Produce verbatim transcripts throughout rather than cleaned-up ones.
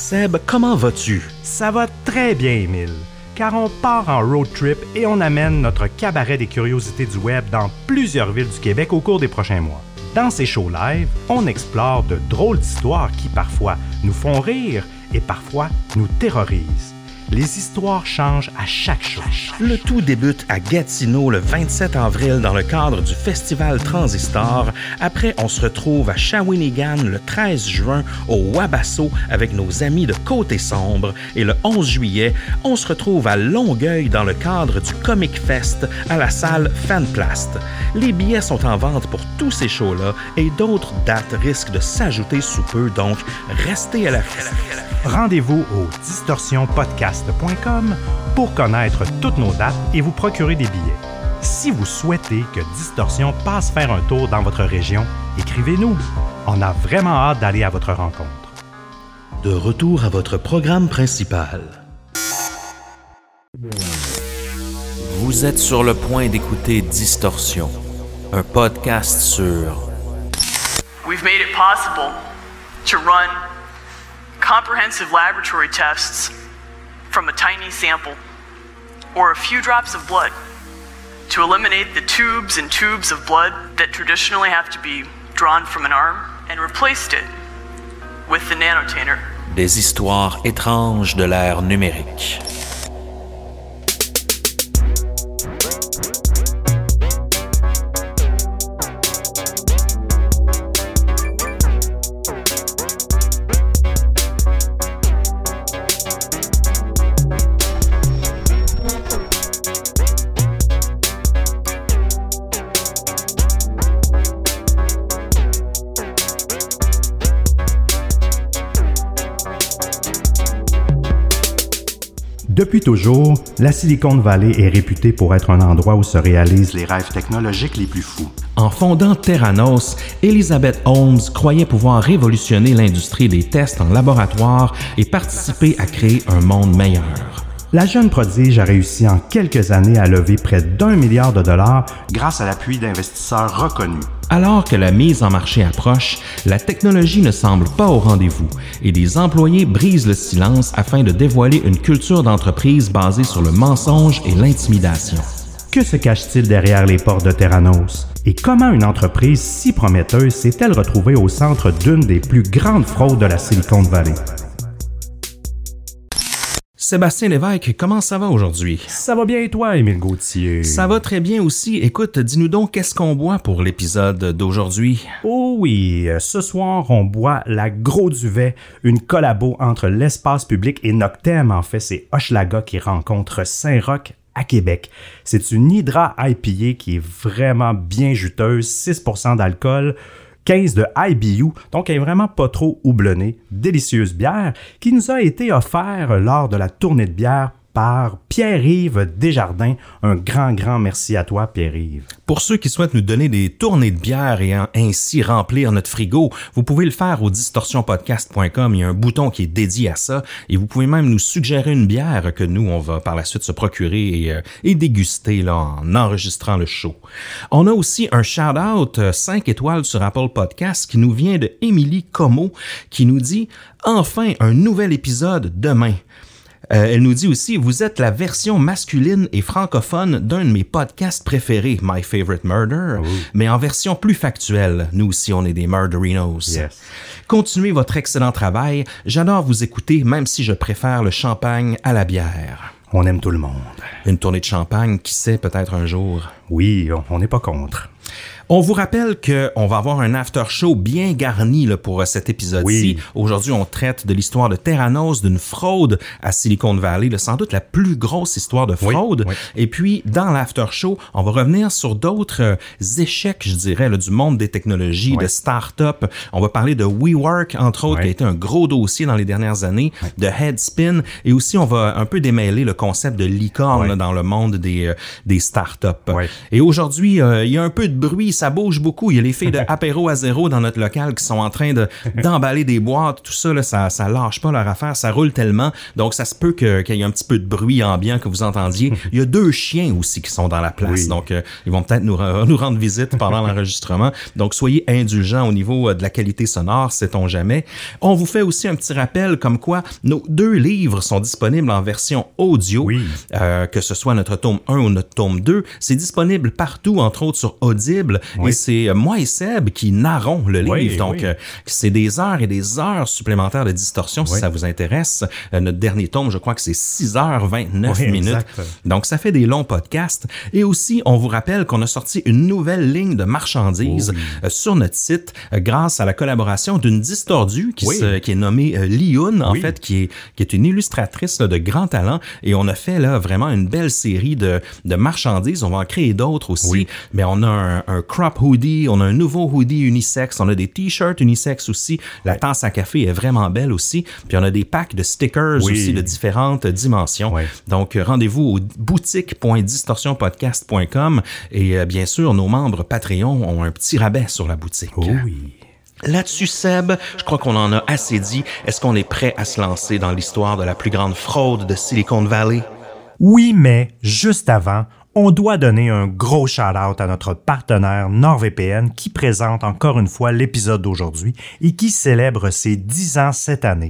Seb, comment vas-tu? Ça va très bien, Émile, car on part en road trip et on amène notre cabaret des curiosités du web dans plusieurs villes du Québec au cours des prochains mois. Dans ces shows live, on explore de drôles d'histoires qui parfois nous font rire et parfois nous terrorisent. Les histoires changent à chaque show. Le tout débute à Gatineau le vingt-sept avril dans le cadre du Festival Transistor. Après, on se retrouve à Shawinigan le treize juin au Wabasso avec nos amis de Côté Sombre. Et le onze juillet, on se retrouve à Longueuil dans le cadre du Comic Fest à la salle Fanplast. Les billets sont en vente pour tous ces shows-là et d'autres dates risquent de s'ajouter sous peu, donc restez à la fête. Rendez-vous au distorsion podcast point com pour connaître toutes nos dates et vous procurer des billets. Si vous souhaitez que Distorsion passe faire un tour dans votre région, écrivez-nous. On a vraiment hâte d'aller à votre rencontre. De retour à votre programme principal. Vous êtes sur le point d'écouter Distorsion, un podcast sur... We've made it possible to run comprehensive laboratory tests from a tiny sample or a few drops of blood to eliminate the tubes and tubes of blood that traditionally have to be drawn from an arm and replaced it with the nanotainer. Des histoires étranges de l'ère numérique. Depuis toujours, la Silicon Valley est réputée pour être un endroit où se réalisent les rêves technologiques les plus fous. En fondant Theranos, Elizabeth Holmes croyait pouvoir révolutionner l'industrie des tests en laboratoire et participer à créer un monde meilleur. La jeune prodige a réussi en quelques années à lever près d'un milliard de dollars grâce à l'appui d'investisseurs reconnus. Alors que la mise en marché approche, la technologie ne semble pas au rendez-vous et des employés brisent le silence afin de dévoiler une culture d'entreprise basée sur le mensonge et l'intimidation. Que se cache-t-il derrière les portes de Theranos? Et comment une entreprise si prometteuse s'est-elle retrouvée au centre d'une des plus grandes fraudes de la Silicon Valley? Sébastien Lévesque, comment ça va aujourd'hui? Ça va bien et toi, Émile Gauthier? Ça va très bien aussi. Écoute, dis-nous donc, qu'est-ce qu'on boit pour l'épisode d'aujourd'hui? Oh oui, ce soir, on boit la Gros Duvet, une collabo entre l'Espace Public et Noctem. En fait, c'est Hochelaga qui rencontre Saint-Roch à Québec. C'est une Hydra I P A qui est vraiment bien juteuse, six pour cent d'alcool, quinze de I B U, donc elle est vraiment pas trop houblonnée. Délicieuse bière qui nous a été offerte lors de la tournée de bière par Pierre-Yves Desjardins. Un grand, grand merci à toi, Pierre-Yves. Pour ceux qui souhaitent nous donner des tournées de bière et ainsi remplir notre frigo, vous pouvez le faire au distorsion podcast point com. Il y a un bouton qui est dédié à ça et vous pouvez même nous suggérer une bière que nous, on va par la suite se procurer et, euh, et déguster là, en enregistrant le show. On a aussi un shout-out cinq étoiles sur Apple Podcast qui nous vient de Émilie Como qui nous dit « Enfin, un nouvel épisode demain ». Euh, elle nous dit aussi « Vous êtes la version masculine et francophone d'un de mes podcasts préférés, My Favorite Murder, oh. mais en version plus factuelle. Nous aussi, on est des murderinos. Yes. Continuez votre excellent travail. J'adore vous écouter, même si je préfère le champagne à la bière. » On aime tout le monde. Une tournée de champagne, qui sait, peut-être un jour. Oui, on n'est pas contre. On vous rappelle qu'on va avoir un after show bien garni là, pour cet épisode-ci. Oui. Aujourd'hui, on traite de l'histoire de Theranos, d'une fraude à Silicon Valley, là, sans doute la plus grosse histoire de fraude. Oui, oui. Et puis, dans l'after show, on va revenir sur d'autres euh, échecs, je dirais, là, du monde des technologies, oui. de start-up. On va parler de WeWork, entre autres, oui. qui a été un gros dossier dans les dernières années, oui. de Headspin. Et aussi, on va un peu démêler le concept de licorne oui. là, dans le monde des, euh, des start-up. Oui. Et aujourd'hui, euh, il y a un peu de bruit ça bouge beaucoup. Il y a les filles de Apéro à zéro dans notre local qui sont en train de, d'emballer des boîtes. Tout ça, là, ça, ça lâche pas leur affaire. Ça roule tellement. Donc, ça se peut que, qu'il y ait un petit peu de bruit ambiant que vous entendiez. Il y a deux chiens aussi qui sont dans la place. Oui. Donc, euh, ils vont peut-être nous, nous rendre visite pendant l'enregistrement. Donc, soyez indulgents au niveau de la qualité sonore, sait-on jamais. On vous fait aussi un petit rappel comme quoi nos deux livres sont disponibles en version audio. Oui. Euh, que ce soit notre tome un ou notre tome deux. C'est disponible partout, entre autres sur Audible. Oui. Et c'est moi et Seb qui narrons le livre. Oui, Donc, oui. Euh, c'est des heures et des heures supplémentaires de distorsion oui. si ça vous intéresse. Euh, notre dernier tome, je crois que c'est six heures vingt-neuf oui, minutes. Exact. Donc, ça fait des longs podcasts. Et aussi, on vous rappelle qu'on a sorti une nouvelle ligne de marchandises oui. euh, sur notre site euh, grâce à la collaboration d'une distordue qui, oui. se, qui est nommée euh, Lioun, en oui. fait, qui est, qui est une illustratrice là, de grand talent. Et on a fait là vraiment une belle série de, de marchandises. On va en créer d'autres aussi. Oui. Mais on a un, un crop hoodie, on a un nouveau hoodie unisexe, on a des t-shirts unisexe aussi. La oui. tasse à café est vraiment belle aussi. Puis on a des packs de stickers oui. aussi de différentes dimensions. Oui. Donc, rendez-vous au boutique point distorsion podcast point com et euh, bien sûr, nos membres Patreon ont un petit rabais sur la boutique. Oh oui. Là-dessus, Seb, je crois qu'on en a assez dit. Est-ce qu'on est prêt à se lancer dans l'histoire de la plus grande fraude de Silicon Valley? Oui, mais juste avant, on doit donner un gros shout-out à notre partenaire NordVPN qui présente encore une fois l'épisode d'aujourd'hui et qui célèbre ses dix ans cette année.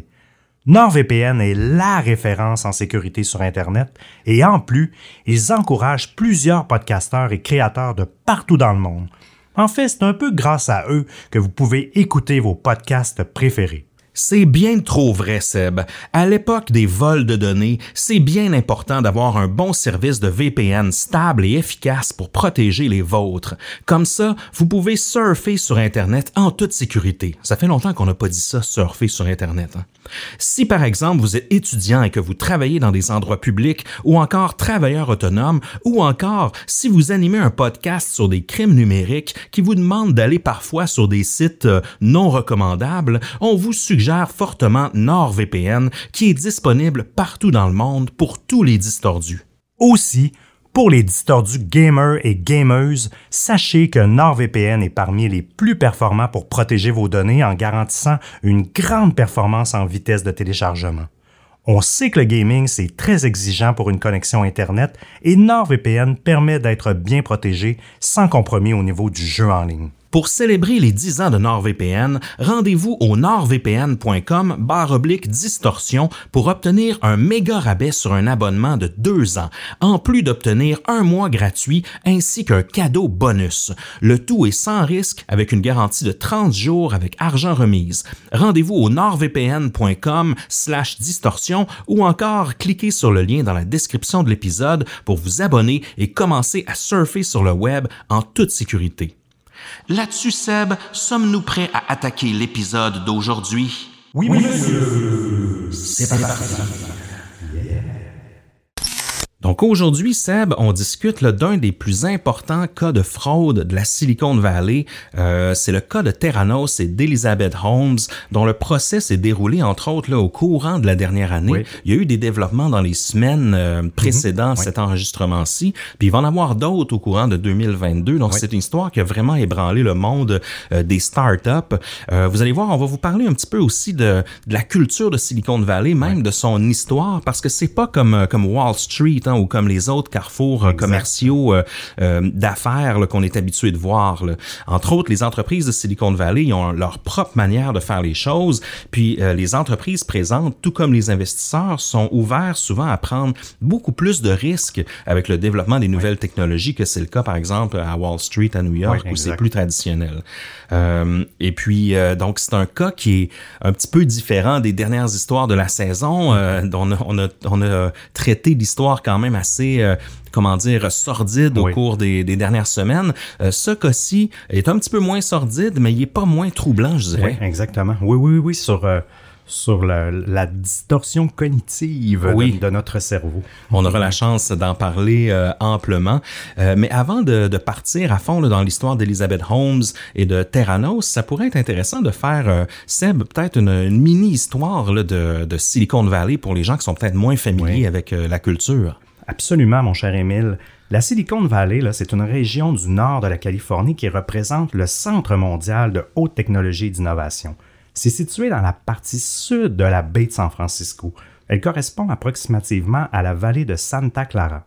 NordVPN est la référence en sécurité sur Internet et en plus, ils encouragent plusieurs podcasteurs et créateurs de partout dans le monde. En fait, c'est un peu grâce à eux que vous pouvez écouter vos podcasts préférés. C'est bien trop vrai, Seb. À l'époque des vols de données, c'est bien important d'avoir un bon service de V P N stable et efficace pour protéger les vôtres. Comme ça, vous pouvez surfer sur Internet en toute sécurité. Ça fait longtemps qu'on n'a pas dit ça, surfer sur Internet. Hein? Si, par exemple, vous êtes étudiant et que vous travaillez dans des endroits publics ou encore travailleur autonome ou encore si vous animez un podcast sur des crimes numériques qui vous demande d'aller parfois sur des sites euh, non recommandables, on vous suggère fortement NordVPN qui est disponible partout dans le monde pour tous les distordus. Aussi, pour les distordus gamers et gameuses, sachez que NordVPN est parmi les plus performants pour protéger vos données en garantissant une grande performance en vitesse de téléchargement. On sait que le gaming, c'est très exigeant pour une connexion Internet et NordVPN permet d'être bien protégé sans compromis au niveau du jeu en ligne. Pour célébrer les dix ans de NordVPN, rendez-vous au nordvpn point com barre oblique distorsion pour obtenir un méga rabais sur un abonnement de deux ans, en plus d'obtenir un mois gratuit ainsi qu'un cadeau bonus. Le tout est sans risque avec une garantie de trente jours avec argent remise. Rendez-vous au nordvpn point com slash distorsion ou encore cliquez sur le lien dans la description de l'épisode pour vous abonner et commencer à surfer sur le web en toute sécurité. Là-dessus, Seb, sommes-nous prêts à attaquer l'épisode d'aujourd'hui? Oui, oui, monsieur. C'est parti. Yeah. Donc aujourd'hui, Seb, on discute là, d'un des plus importants cas de fraude de la Silicon Valley. Euh, c'est le cas de Theranos et d'Elizabeth Holmes, dont le procès s'est déroulé, entre autres, là, au courant de la dernière année. Oui. Il y a eu des développemements dans les semaines euh, précédant mm-hmm. cet oui. enregistrement-ci, puis il va en avoir d'autres au courant de deux mille vingt-deux. Donc oui. c'est une histoire qui a vraiment ébranlé le monde euh, des startups. Euh, vous allez voir, on va vous parler un petit peu aussi de, de la culture de Silicon Valley, même oui. de son histoire, parce que c'est pas comme, comme Wall Street, hein, ou comme les autres carrefours exact. commerciaux euh, euh, d'affaires là, qu'on est habitué de voir. Là. Entre autres, les entreprises de Silicon Valley ils ont leur propre manière de faire les choses, puis euh, les entreprises présentes, tout comme les investisseurs, sont ouverts souvent à prendre beaucoup plus de risques avec le développement des nouvelles oui. technologies que c'est le cas, par exemple, à Wall Street, à New York, oui, où c'est plus traditionnel. Euh, et puis, euh, donc, c'est un cas qui est un petit peu différent des dernières histoires de la saison. Euh, on, a, on, a, on a traité l'histoire quand même assez, euh, comment dire, sordide oui. au cours des, des dernières semaines. Euh, ce cas-ci est un petit peu moins sordide, mais il est pas moins troublant, je dirais. Oui, exactement. Oui, oui, oui, sur... Euh... sur la, la distorsion cognitive oui. de, de notre cerveau. On aura la chance d'en parler euh, amplement. Euh, mais avant de, de partir à fond là, dans l'histoire d'Elizabeth Holmes et de Theranos, ça pourrait être intéressant de faire, euh, Seb, peut-être une, une mini-histoire là, de, de Silicon Valley pour les gens qui sont peut-être moins familiers oui. avec euh, la culture. Absolument, mon cher Émile. La Silicon Valley, là, c'est une région du nord de la Californie qui représente le centre mondial de haute technologie et d'innovation. C'est situé dans la partie sud de la baie de San Francisco. Elle correspond approximativement à la vallée de Santa Clara.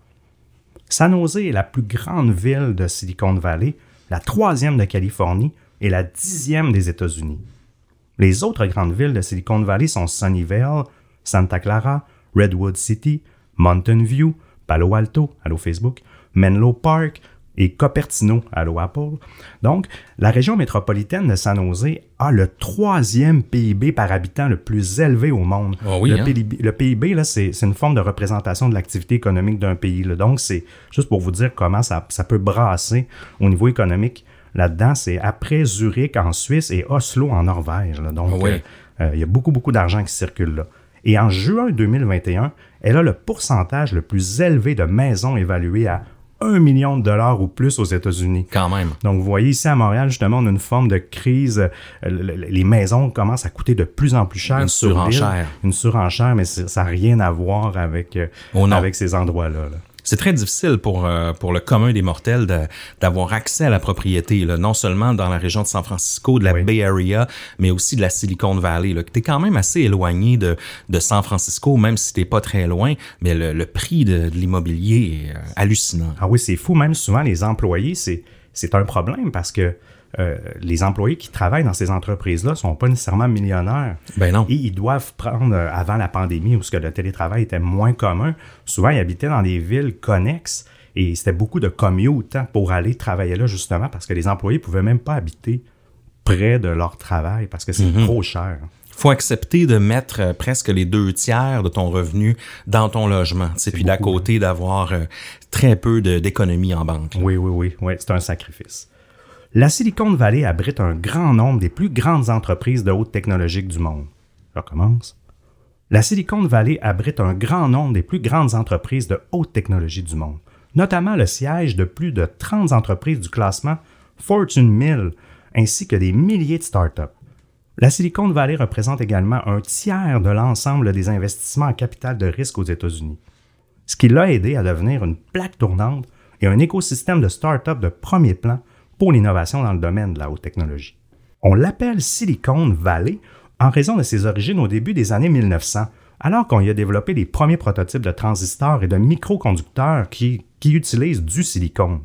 San Jose est la plus grande ville de Silicon Valley, la troisième de Californie et la dixième des États-Unis. Les autres grandes villes de Silicon Valley sont Sunnyvale, Santa Clara, Redwood City, Mountain View, Palo Alto, allô Facebook, Menlo Park et Cupertino, allô Apple. Donc, la région métropolitaine de San Jose a le troisième P I B par habitant le plus élevé au monde. Oh oui, le, hein? P I B, le P I B, là, c'est, c'est une forme de représentation de l'activité économique d'un pays. Là. Donc, c'est juste pour vous dire comment ça, ça peut brasser au niveau économique. Là-dedans, c'est après Zurich en Suisse et Oslo en Norvège. Là. Donc, il oh oui. euh, euh, y a beaucoup, beaucoup d'argent qui circule là. Et en juin deux mille vingt et un, elle a le pourcentage le plus élevé de maisons évaluées à un million de dollars ou plus aux États-Unis. Quand même. Donc, vous voyez, ici à Montréal, justement, on a une forme de crise. Les maisons commencent à coûter de plus en plus cher. Une surenchère. Une surenchère, mais ça n'a rien à voir avec, oh avec ces endroits-là. Là. C'est très difficile pour, euh, pour le commun des mortels de, d'avoir accès à la propriété, là, non seulement dans la région de San Francisco, de la oui. Bay Area, mais aussi de la Silicon Valley. Tu es quand même assez éloigné de, de San Francisco, même si tu n'es pas très loin, mais le, le prix de, de l'immobilier est euh, hallucinant. Ah oui, c'est fou. Même souvent, les employés, c'est, c'est un problème parce que Euh, les employés qui travaillent dans ces entreprises-là ne sont pas nécessairement millionnaires. Ben non. Et ils doivent prendre, euh, avant la pandémie, où ce que le télétravail était moins commun, souvent ils habitaient dans des villes connexes et c'était beaucoup de commute hein, pour aller travailler là, justement, parce que les employés ne pouvaient même pas habiter près de leur travail parce que c'est mm-hmm. trop cher. Il faut accepter de mettre euh, presque les deux tiers de ton revenu dans ton logement. Puis beaucoup, d'à côté, hein. d'avoir euh, très peu de, d'économie en banque. Là. Oui, oui, oui, oui. C'est un sacrifice. La Silicon Valley abrite un grand nombre des plus grandes entreprises de haute technologie du monde. Je recommence. La Silicon Valley abrite un grand nombre des plus grandes entreprises de haute technologie du monde, notamment le siège de plus de trente entreprises du classement Fortune mille, ainsi que des milliers de startups. La Silicon Valley représente également un tiers de l'ensemble des investissements en capital de risque aux États-Unis, ce qui l'a aidé à devenir une plaque tournante et un écosystème de startups de premier plan pour l'innovation dans le domaine de la haute technologie. On l'appelle Silicon Valley en raison de ses origines au début des années mille neuf cents, alors qu'on y a développé les premiers prototypes de transistors et de microconducteurs qui, qui utilisent du silicone.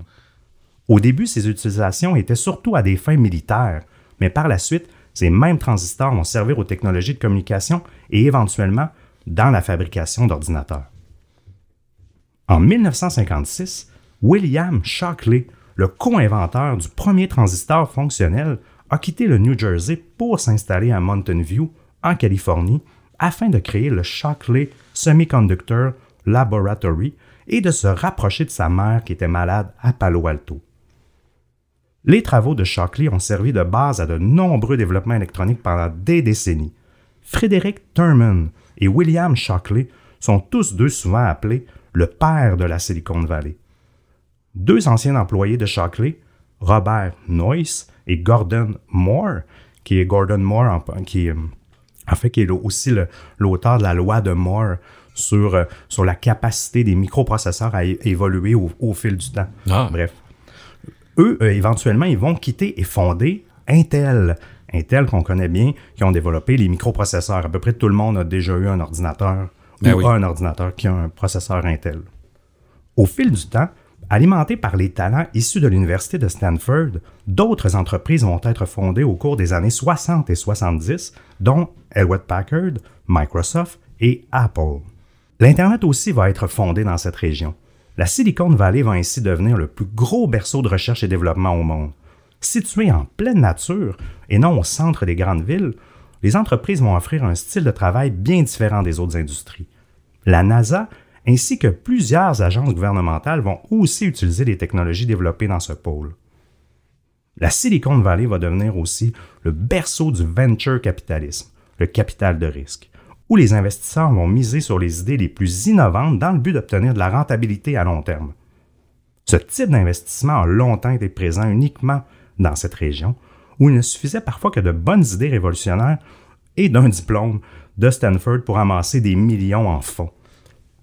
Au début, ces utilisations étaient surtout à des fins militaires, mais par la suite, ces mêmes transistors vont servir aux technologies de communication et éventuellement dans la fabrication d'ordinateurs. En mille neuf cent cinquante-six, William Shockley, le co-inventeur du premier transistor fonctionnel, a quitté le New Jersey pour s'installer à Mountain View, en Californie, afin de créer le Shockley Semiconductor Laboratory et de se rapprocher de sa mère qui était malade à Palo Alto. Les travaux de Shockley ont servi de base à de nombreux développements électroniques pendant des décennies. Frederick Terman et William Shockley sont tous deux souvent appelés le père de la Silicon Valley. Deux anciens employés de Shockley, Robert Noyce et Gordon Moore, qui est Gordon Moore, en, qui, en fait, qui est aussi le, l'auteur de la loi de Moore sur, sur la capacité des microprocesseurs à é- évoluer au, au fil du temps. Ah. Bref. Eux, euh, éventuellement, ils vont quitter et fonder Intel. Intel, qu'on connaît bien, qui ont développé les microprocesseurs. À peu près tout le monde a déjà eu un ordinateur ben ou oui. un ordinateur qui a un processeur Intel. Au fil du temps, alimentés par les talents issus de l'Université de Stanford, d'autres entreprises vont être fondées au cours des années soixante et soixante-dix, dont Hewlett-Packard, Microsoft et Apple. L'Internet aussi va être fondé dans cette région. La Silicon Valley va ainsi devenir le plus gros berceau de recherche et développement au monde. Située en pleine nature et non au centre des grandes villes, les entreprises vont offrir un style de travail bien différent des autres industries. La NASA ainsi que plusieurs agences gouvernementales vont aussi utiliser les technologies développées dans ce pôle. La Silicon Valley va devenir aussi le berceau du venture capitalisme, le capital de risque, où les investisseurs vont miser sur les idées les plus innovantes dans le but d'obtenir de la rentabilité à long terme. Ce type d'investissement a longtemps été présent uniquement dans cette région, où il ne suffisait parfois que de bonnes idées révolutionnaires et d'un diplôme de Stanford pour amasser des millions en fonds.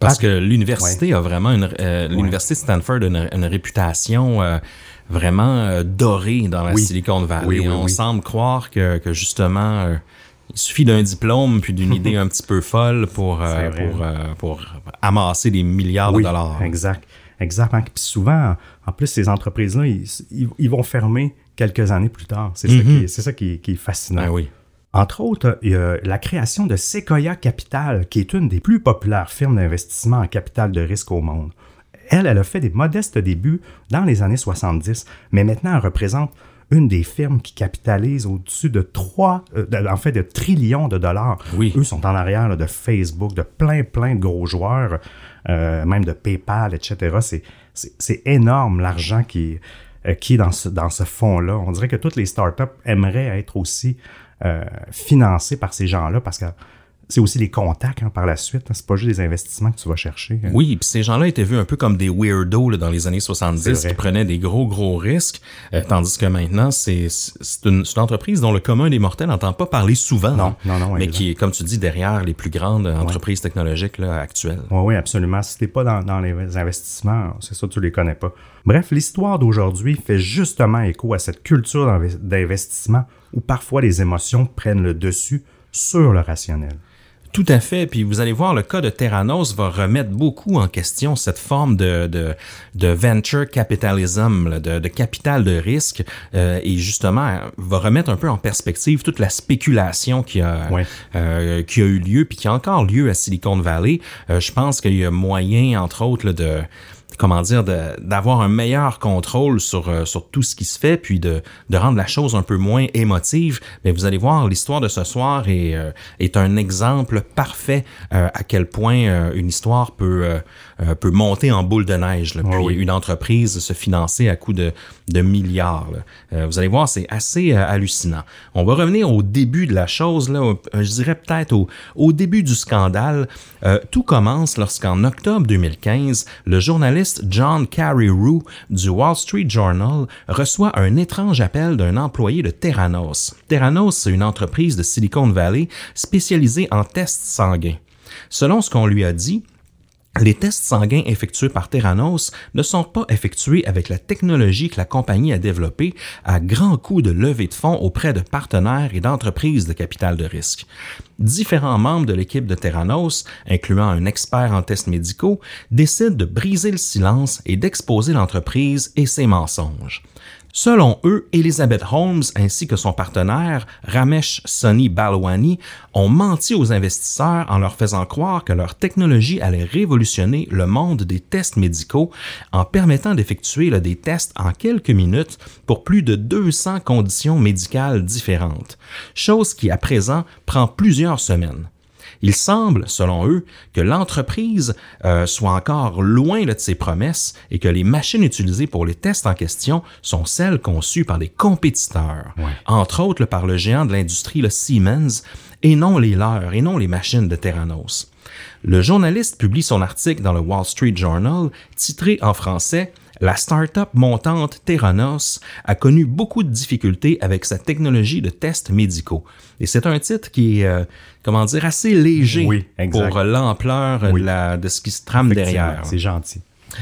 Parce Ah, que l'université ouais. a vraiment une, euh, l'université de Stanford a une, une réputation euh, vraiment euh, dorée dans la Oui. Silicon Valley. Oui, oui, On oui. semble croire que, que justement, euh, il suffit d'un diplôme puis d'une idée un petit peu folle pour, euh, C'est vrai. pour, euh, pour amasser des milliards Oui, de dollars. exact. Exact. Puis souvent, en plus, ces entreprises-là, ils, ils, ils vont fermer quelques années plus tard. C'est ça, Mm-hmm. qui, est, c'est ça qui, est, qui est fascinant. Ben oui. Entre autres, il y a la création de Sequoia Capital, qui est une des plus populaires firmes d'investissement en capital de risque au monde. Elle, elle a fait des modestes débuts dans les années soixante-dix, mais maintenant, elle représente une des firmes qui capitalise au-dessus de trois, euh, de, en fait, de trillions de dollars. Oui. Eux sont en arrière là, de Facebook, de plein, plein de gros joueurs, euh, même de PayPal, et cetera. C'est, c'est, c'est énorme l'argent qui, euh, qui est dans ce, dans ce fonds-là. On dirait que toutes les startups aimeraient être aussi euh, financées par ces gens-là parce que c'est aussi les contacts hein, par la suite. Hein, c'est pas juste des investissements que tu vas chercher. Hein. Oui, puis ces gens-là étaient vus un peu comme des weirdos là, dans les années soixante-dix qui prenaient des gros, gros risques, euh, tandis que maintenant, c'est, c'est, une, c'est une entreprise dont le commun des mortels n'entend pas parler souvent, Non, hein, non, non. mais exact. qui est, comme tu dis, derrière les plus grandes entreprises ouais. technologiques là, actuelles. Oui, oui, absolument. Si t'es pas dans, dans les investissements, c'est ça, tu les connais pas. Bref, l'histoire d'aujourd'hui fait justement écho à cette culture d'investissement où parfois les émotions prennent le dessus sur le rationnel. Tout à fait. Puis vous allez voir, le cas de Theranos va remettre beaucoup en question cette forme de de, de venture capitalism, là, de, de capital de risque, euh, et justement va remettre un peu en perspective toute la spéculation qui a ouais. euh, qui a eu lieu puis qui a encore lieu à Silicon Valley. Euh, je pense qu'il y a moyen, entre autres, là, de comment dire, de, d'avoir un meilleur contrôle sur, euh, sur tout ce qui se fait, puis de, de rendre la chose un peu moins émotive. Mais vous allez voir, l'histoire de ce soir est, euh, est un exemple parfait euh, à quel point euh, une histoire peut, euh, peut monter en boule de neige, là, puis oh oui. une entreprise se financer à coût de, de milliards. Là. Euh, vous allez voir, c'est assez euh, hallucinant. On va revenir au début de la chose, là, au, je dirais peut-être au, au début du scandale. Euh, tout commence lorsqu'en octobre deux mille quinze, le journaliste John Carreyrou du Wall Street Journal reçoit un étrange appel d'un employé de Theranos. Theranos, c'est une entreprise de Silicon Valley spécialisée en tests sanguins. Selon ce qu'on lui a dit, les tests sanguins effectués par Theranos ne sont pas effectués avec la technologie que la compagnie a développée à grands coûts de levée de fonds auprès de partenaires et d'entreprises de capital de risque. Différents membres de l'équipe de Theranos, incluant un expert en tests médicaux, décident de briser le silence et d'exposer l'entreprise et ses mensonges. Selon eux, Elizabeth Holmes ainsi que son partenaire, Ramesh Sonny Balwani, ont menti aux investisseurs en leur faisant croire que leur technologie allait révolutionner le monde des tests médicaux en permettant d'effectuer là, des tests en quelques minutes pour plus de deux cents conditions médicales différentes, chose qui à présent prend plusieurs semaines. Il semble, selon eux, que l'entreprise euh, soit encore loin là, de ses promesses et que les machines utilisées pour les tests en question sont celles conçues par des compétiteurs, ouais. entre autres là, par le géant de l'industrie, le Siemens, et non les leurs, et non les machines de Theranos. Le journaliste publie son article dans le Wall Street Journal, titré en français « La start-up montante Theranos a connu beaucoup de difficultés avec sa technologie de tests médicaux. » Et c'est un titre qui est, euh, comment dire, assez léger oui, pour l'ampleur oui. de, la, de ce qui se trame derrière. C'est gentil.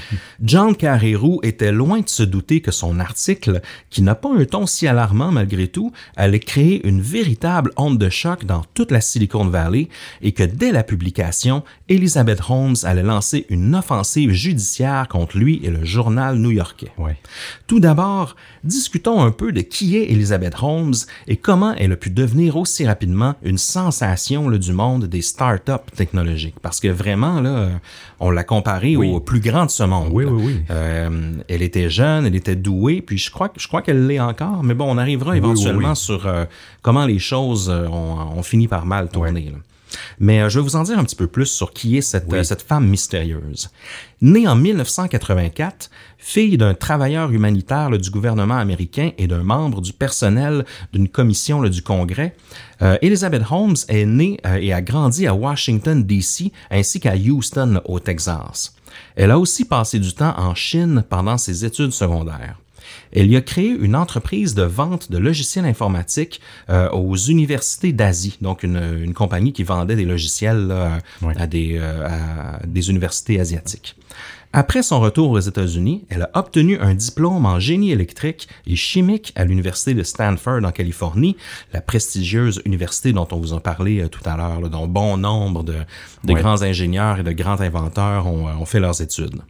John Carreyrou était loin de se douter que son article, qui n'a pas un ton si alarmant malgré tout, allait créer une véritable onde de choc dans toute la Silicon Valley et que dès la publication, Elizabeth Holmes allait lancer une offensive judiciaire contre lui et le journal new-yorkais. Ouais. Tout d'abord, discutons un peu de qui est Elizabeth Holmes et comment elle a pu devenir aussi rapidement une sensation là, du monde des startups technologiques. Parce que vraiment, là, on l'a comparée oui. au plus grand de ce monde. Oui, oui, oui. Euh, elle était jeune, elle était douée, puis je crois, je crois qu'elle l'est encore, mais bon, on arrivera éventuellement oui, oui, oui. sur euh, comment les choses euh, ont, ont fini par mal tourner. Ouais. Là. Mais euh, je vais vous en dire un petit peu plus sur qui est cette, oui. euh, cette femme mystérieuse. Née en dix-neuf cent quatre-vingt-quatre, fille d'un travailleur humanitaire là, du gouvernement américain et d'un membre du personnel d'une commission là, du Congrès, euh, Elizabeth Holmes est née euh, et a grandi à Washington, D C ainsi qu'à Houston, au Texas. Elle a aussi passé du temps en Chine pendant ses études secondaires. Elle y a créé une entreprise de vente de logiciels informatiques euh, aux universités d'Asie, donc une, une compagnie qui vendait des logiciels là, oui. à, des, euh, à des universités asiatiques. Après son retour aux États-Unis, elle a obtenu un diplôme en génie électrique et chimique à l'université de Stanford en Californie, la prestigieuse université dont on vous a parlé euh, tout à l'heure, là, dont bon nombre de, de oui. grands ingénieurs et de grands inventeurs ont, ont fait leurs études.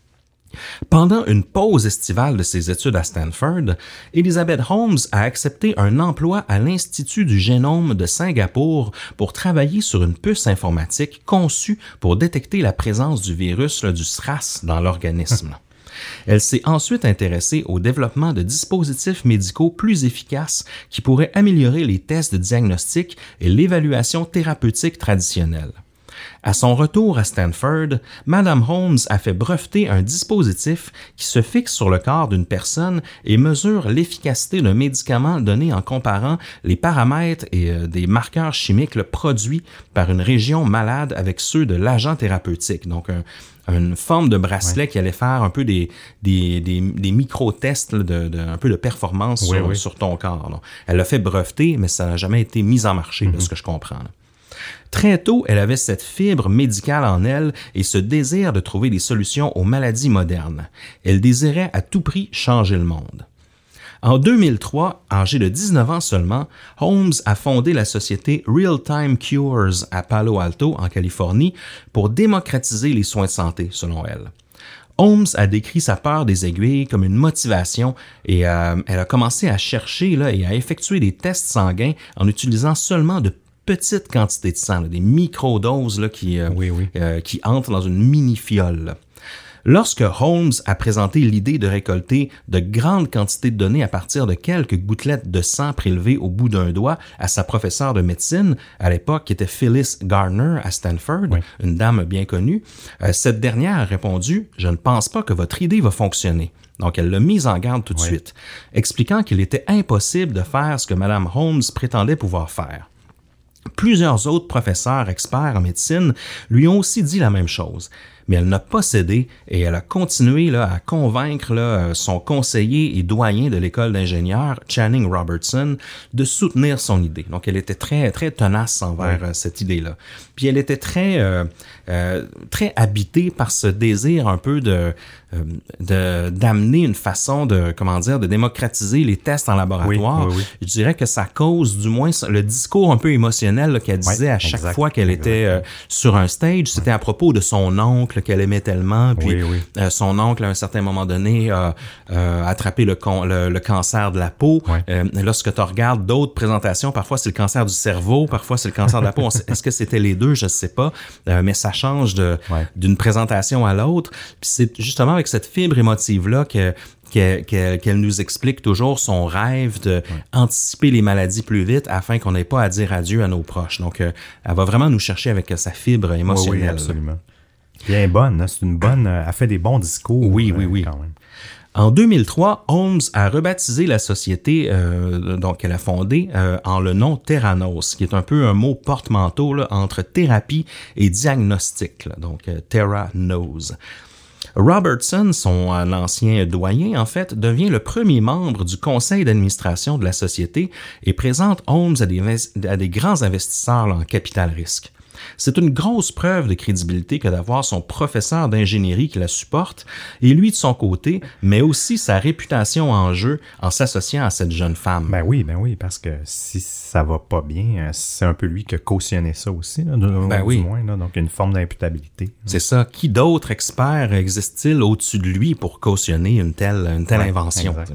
Pendant une pause estivale de ses études à Stanford, Elizabeth Holmes a accepté un emploi à l'Institut du génome de Singapour pour travailler sur une puce informatique conçue pour détecter la présence du virus là, du SRAS dans l'organisme. Elle s'est ensuite intéressée au développement de dispositifs médicaux plus efficaces qui pourraient améliorer les tests de diagnostic et l'évaluation thérapeutique traditionnelle. À son retour à Stanford, Madame Holmes a fait breveter un dispositif qui se fixe sur le corps d'une personne et mesure l'efficacité d'un médicament donné en comparant les paramètres et euh, des marqueurs chimiques là, produits par une région malade avec ceux de l'agent thérapeutique. Donc, un, une forme de bracelet ouais. qui allait faire un peu des, des, des, des micro-tests là, de, de, un peu de performance oui, sur, oui. sur ton corps. Là. Elle l'a fait breveter, mais ça n'a jamais été mis en marché, mm-hmm. de ce que je comprends. Là. Très tôt, elle avait cette fibre médicale en elle et ce désir de trouver des solutions aux maladies modernes. Elle désirait à tout prix changer le monde. En deux mille trois, âgée de dix-neuf ans seulement, Holmes a fondé la société Real Time Cures à Palo Alto, en Californie, pour démocratiser les soins de santé, selon elle. Holmes a décrit sa peur des aiguilles comme une motivation et euh, elle a commencé à chercher là, et à effectuer des tests sanguins en utilisant seulement de petites quantités de sang, là, des microdoses là, qui, euh, oui, oui. Euh, qui entrent dans une mini-fiole. Là. Lorsque Holmes a présenté l'idée de récolter de grandes quantités de données à partir de quelques gouttelettes de sang prélevées au bout d'un doigt à sa professeure de médecine, à l'époque, qui était Phyllis Gardner à Stanford, oui. une dame bien connue, euh, cette dernière a répondu « Je ne pense pas que votre idée va fonctionner ». Donc, elle l'a mise en garde tout de oui. suite, expliquant qu'il était impossible de faire ce que Mme Holmes prétendait pouvoir faire. Plusieurs autres professeurs experts en médecine lui ont aussi dit la même chose, mais elle n'a pas cédé et elle a continué là, à convaincre là, son conseiller et doyen de l'école d'ingénieurs, Channing Robertson, de soutenir son idée. Donc, elle était très, très tenace envers oui. euh, cette idée-là. Puis, elle était très, euh, euh, très habitée par ce désir un peu de, euh, de d'amener une façon de, comment dire, de démocratiser les tests en laboratoire. Oui, oui, oui. Je dirais que ça cause, du moins, le discours un peu émotionnel là, qu'elle disait oui, à chaque exact, fois qu'elle exact. était euh, sur un stage. C'était oui. à propos de son oncle qu'elle aimait tellement. Puis, oui, oui. Euh, son oncle, à un certain moment donné, a euh, attrapé le, con, le, le cancer de la peau. Oui. Euh, lorsque tu regardes d'autres présentations, parfois c'est le cancer du cerveau, parfois c'est le cancer de la peau. Est-ce que c'était les deux? Je ne sais pas. Euh, mais ça change de, ouais. d'une présentation à l'autre. Puis c'est justement avec cette fibre émotive-là que Qu'elle, qu'elle, qu'elle nous explique toujours son rêve d'anticiper ouais. les maladies plus vite afin qu'on n'ait pas à dire adieu à nos proches. Donc, euh, elle va vraiment nous chercher avec sa fibre émotionnelle. Oui, oui, absolument. Bien bonne, hein? C'est une bonne... Elle fait des bons discours. Oui, oui, oui. Quand même. En deux mille trois, Holmes a rebaptisé la société euh, donc qu'elle a fondée euh, en le nom Theranos, qui est un peu un mot porte-manteau là, entre thérapie et diagnostic. Là, donc, euh, Terra Knows. Robertson, son euh, ancien doyen, en fait, devient le premier membre du conseil d'administration de la société et présente Holmes à des, à des grands investisseurs là, en capital risque. C'est une grosse preuve de crédibilité que d'avoir son professeur d'ingénierie qui la supporte et lui de son côté, mais aussi sa réputation en jeu en s'associant à cette jeune femme. Ben oui, ben oui, parce que si ça va pas bien, c'est un peu lui qui a cautionné ça aussi, là, de, ben du oui. moins, là, donc une forme d'imputabilité. C'est ça. Qui d'autres experts existe-t-il au-dessus de lui pour cautionner une telle, une telle ouais, invention? Exact.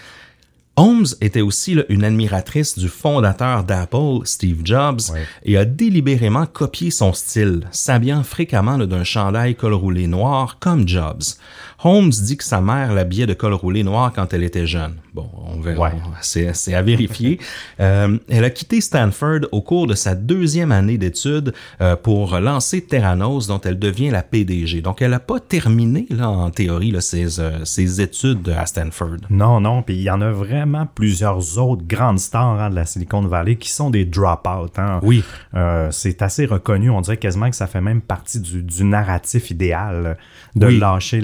Holmes était aussi là, une admiratrice du fondateur d'Apple, Steve Jobs, ouais. et a délibérément copié son style, s'habillant fréquemment là, d'un chandail col roulé noir comme Jobs. Holmes dit que sa mère l'habillait de col roulé noir quand elle était jeune. Bon, on verra, ouais. c'est, c'est à vérifier. euh, elle a quitté Stanford au cours de sa deuxième année d'études euh, pour lancer Theranos, dont elle devient la P D G. Donc, elle n'a pas terminé, là, en théorie, là, ses, euh, ses études à Stanford. Non, non, puis il y en a vraiment plusieurs autres grandes stars hein, de la Silicon Valley qui sont des drop-out. Hein. Oui. Euh, c'est assez reconnu. On dirait quasiment que ça fait même partie du, du narratif idéal de oui. lâcher l'école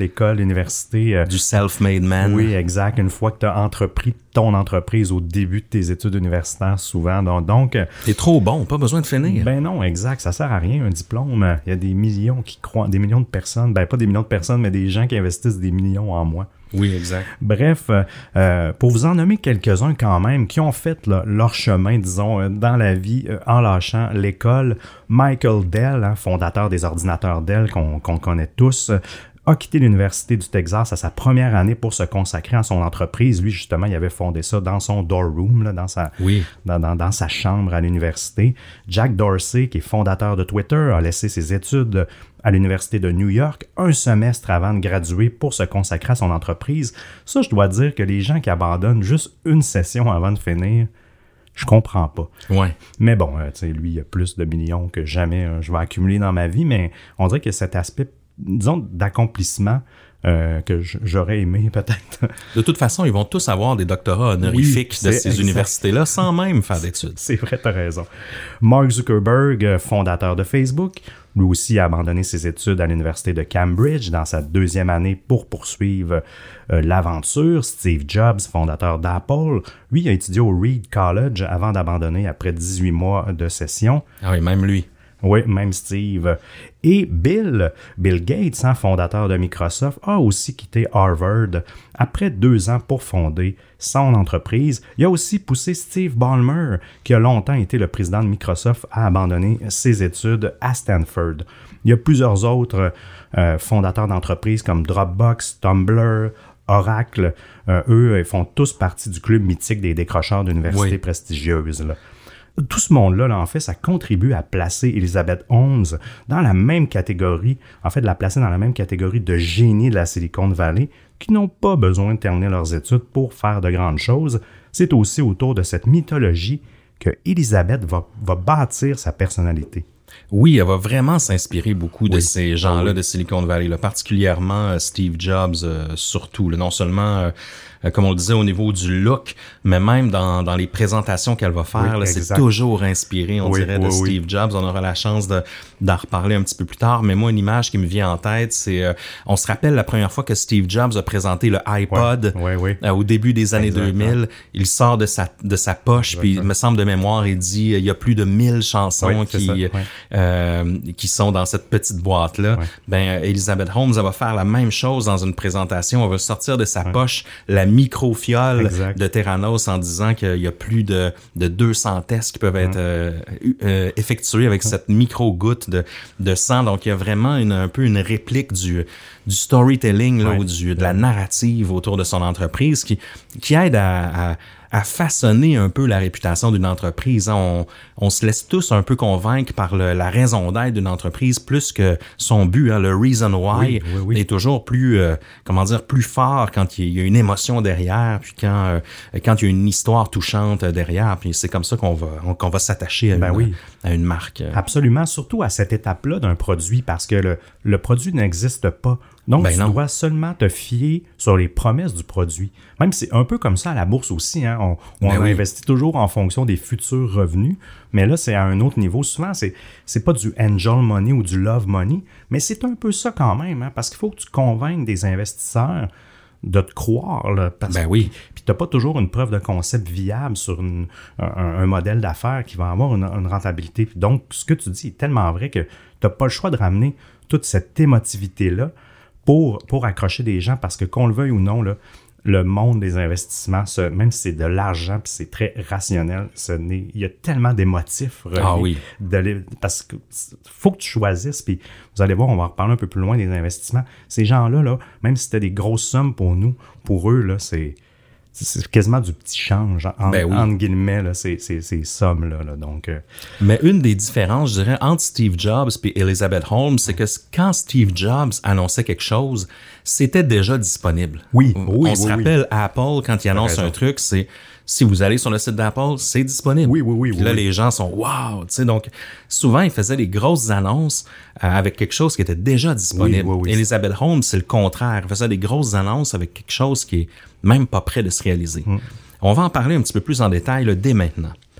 l'université. Euh, du self-made man. Oui, exact. Une fois que tu as entrepris ton entreprise au début de tes études universitaires, souvent. Donc, donc t'es trop bon, pas besoin de finir. Ben non, exact. Ça sert à rien, un diplôme. Il y a des millions qui croient, des millions de personnes, ben pas des millions de personnes, mais des gens qui investissent des millions en moi. Oui, exact. Bref, euh, pour vous en nommer quelques-uns quand même, qui ont fait là, leur chemin, disons, euh, dans la vie euh, en lâchant l'école. Michael Dell, hein, fondateur des ordinateurs Dell qu'on, qu'on connaît tous, euh, a quitté l'Université du Texas à sa première année pour se consacrer à son entreprise. Lui, justement, il avait fondé ça dans son door room, là, dans, sa, oui. dans, dans, dans sa chambre à l'université. Jack Dorsey, qui est fondateur de Twitter, a laissé ses études à l'Université de New York un semestre avant de graduer pour se consacrer à son entreprise. Ça, je dois dire que les gens qui abandonnent juste une session avant de finir, je comprends pas. Ouais. Mais bon, euh, tu sais, lui, il a plus de millions que jamais euh, je vais accumuler dans ma vie, mais on dirait que cet aspect, disons, d'accomplissement euh, que j'aurais aimé peut-être. De toute façon, ils vont tous avoir des doctorats honorifiques oui, de ces exact. universités-là sans même faire d'études. C'est vrai, t'as raison. Mark Zuckerberg, fondateur de Facebook, lui aussi a abandonné ses études à l'université de Cambridge dans sa deuxième année pour poursuivre euh, l'aventure. Steve Jobs, fondateur d'Apple, lui a étudié au Reed College avant d'abandonner après dix-huit mois de session. Ah oui, même lui. Oui, même Steve. Et Bill, Bill Gates, hein, fondateur de Microsoft, a aussi quitté Harvard après deux ans pour fonder son entreprise. Il a aussi poussé Steve Ballmer, qui a longtemps été le président de Microsoft, à abandonner ses études à Stanford. Il y a plusieurs autres euh, fondateurs d'entreprises comme Dropbox, Tumblr, Oracle. Euh, eux, ils font tous partie du club mythique des décrocheurs d'universités oui. prestigieuses, là. Tout ce monde-là, là, en fait, ça contribue à placer Elizabeth Holmes dans la même catégorie, en fait, de la placer dans la même catégorie de génies de la Silicon Valley qui n'ont pas besoin de terminer leurs études pour faire de grandes choses. C'est aussi autour de cette mythologie que Elizabeth va, va bâtir sa personnalité. Oui, elle va vraiment s'inspirer beaucoup de oui. ces gens-là oui. de Silicon Valley, là, particulièrement euh, Steve Jobs, euh, surtout. Là, non seulement, euh, euh, comme on le disait, au niveau du look, mais même dans, dans les présentations qu'elle va faire, oui, là, c'est toujours inspiré, on oui, dirait, oui, de oui. Steve Jobs. On aura la chance de, d'en reparler un petit peu plus tard, mais moi, une image qui me vient en tête, c'est, euh, on se rappelle la première fois que Steve Jobs a présenté le iPod oui, oui, oui. Euh, au début des années Exactement. deux mille. Il sort de sa, de sa poche, Exactement. puis il me semble de mémoire, il dit, il y a plus de mille chansons oui, qui... oui. Euh, qui sont dans cette petite boîte-là. Ouais. Ben, Elizabeth Holmes, elle va faire la même chose dans une présentation. Elle va sortir de sa ouais. poche la micro-fiole exact. de Theranos en disant qu'il y a plus de, de deux cents tests qui peuvent ouais. être euh, euh, effectués avec ouais. cette micro-goutte de, de sang. Donc, il y a vraiment une, un peu une réplique du, du storytelling là, ouais. ou du, de la narrative autour de son entreprise qui, qui aide à, à à façonner un peu la réputation d'une entreprise. On, on se laisse tous un peu convaincre par le, la raison d'être d'une entreprise plus que son but. Hein, le reason why oui, oui, oui. est toujours plus, euh, comment dire, plus fort quand il y a une émotion derrière, puis quand euh, quand il y a une histoire touchante derrière. Puis c'est comme ça qu'on va on, qu'on va s'attacher à, ben une, oui. à une marque. Absolument, surtout à cette étape-là d'un produit, parce que le, le produit n'existe pas. Donc, ben tu non. dois seulement te fier sur les promesses du produit. Même si c'est un peu comme ça à la bourse aussi. Hein? On, on ben investit oui. toujours en fonction des futurs revenus, mais là, c'est à un autre niveau. Souvent, c'est c'est pas du angel money ou du love money, mais c'est un peu ça quand même, hein? Parce qu'il faut que tu convainques des investisseurs de te croire. Là, parce ben oui. Puis tu n'as pas toujours une preuve de concept viable sur une, un, un modèle d'affaires qui va avoir une, une rentabilité. Donc, ce que tu dis est tellement vrai que tu n'as pas le choix de ramener toute cette émotivité-là Pour, pour accrocher des gens, parce que qu'on le veuille ou non, là, le monde des investissements, ce, même si c'est de l'argent puis c'est très rationnel, ce n'est, il y a tellement d'émotifs reliés. Ah oui. De, parce que faut que tu choisisses, puis vous allez voir, on va en reparler un peu plus loin des investissements. Ces gens-là, là, même si c'était des grosses sommes pour nous, pour eux, là, c'est, c'est quasiment du petit change, en, ben oui. entre guillemets, là, ces, ces, ces sommes-là. Là, donc, euh... Mais une des différences, je dirais, entre Steve Jobs et Elizabeth Holmes, c'est que quand Steve Jobs annonçait quelque chose, c'était déjà disponible. Oui, On, oui, on oui, se oui. rappelle Apple, quand il annonce un truc, c'est si vous allez sur le site d'Apple, c'est disponible. Oui, oui, oui. Puis là, oui. les gens sont « wow ». Tu sais, donc, souvent, ils faisaient des grosses annonces euh, avec quelque chose qui était déjà disponible. Oui, oui, oui. Elizabeth Holmes, c'est le contraire. Elle faisait des grosses annonces avec quelque chose qui est même pas prêt de se réaliser. Mm. On va en parler un petit peu plus en détail là, dès maintenant.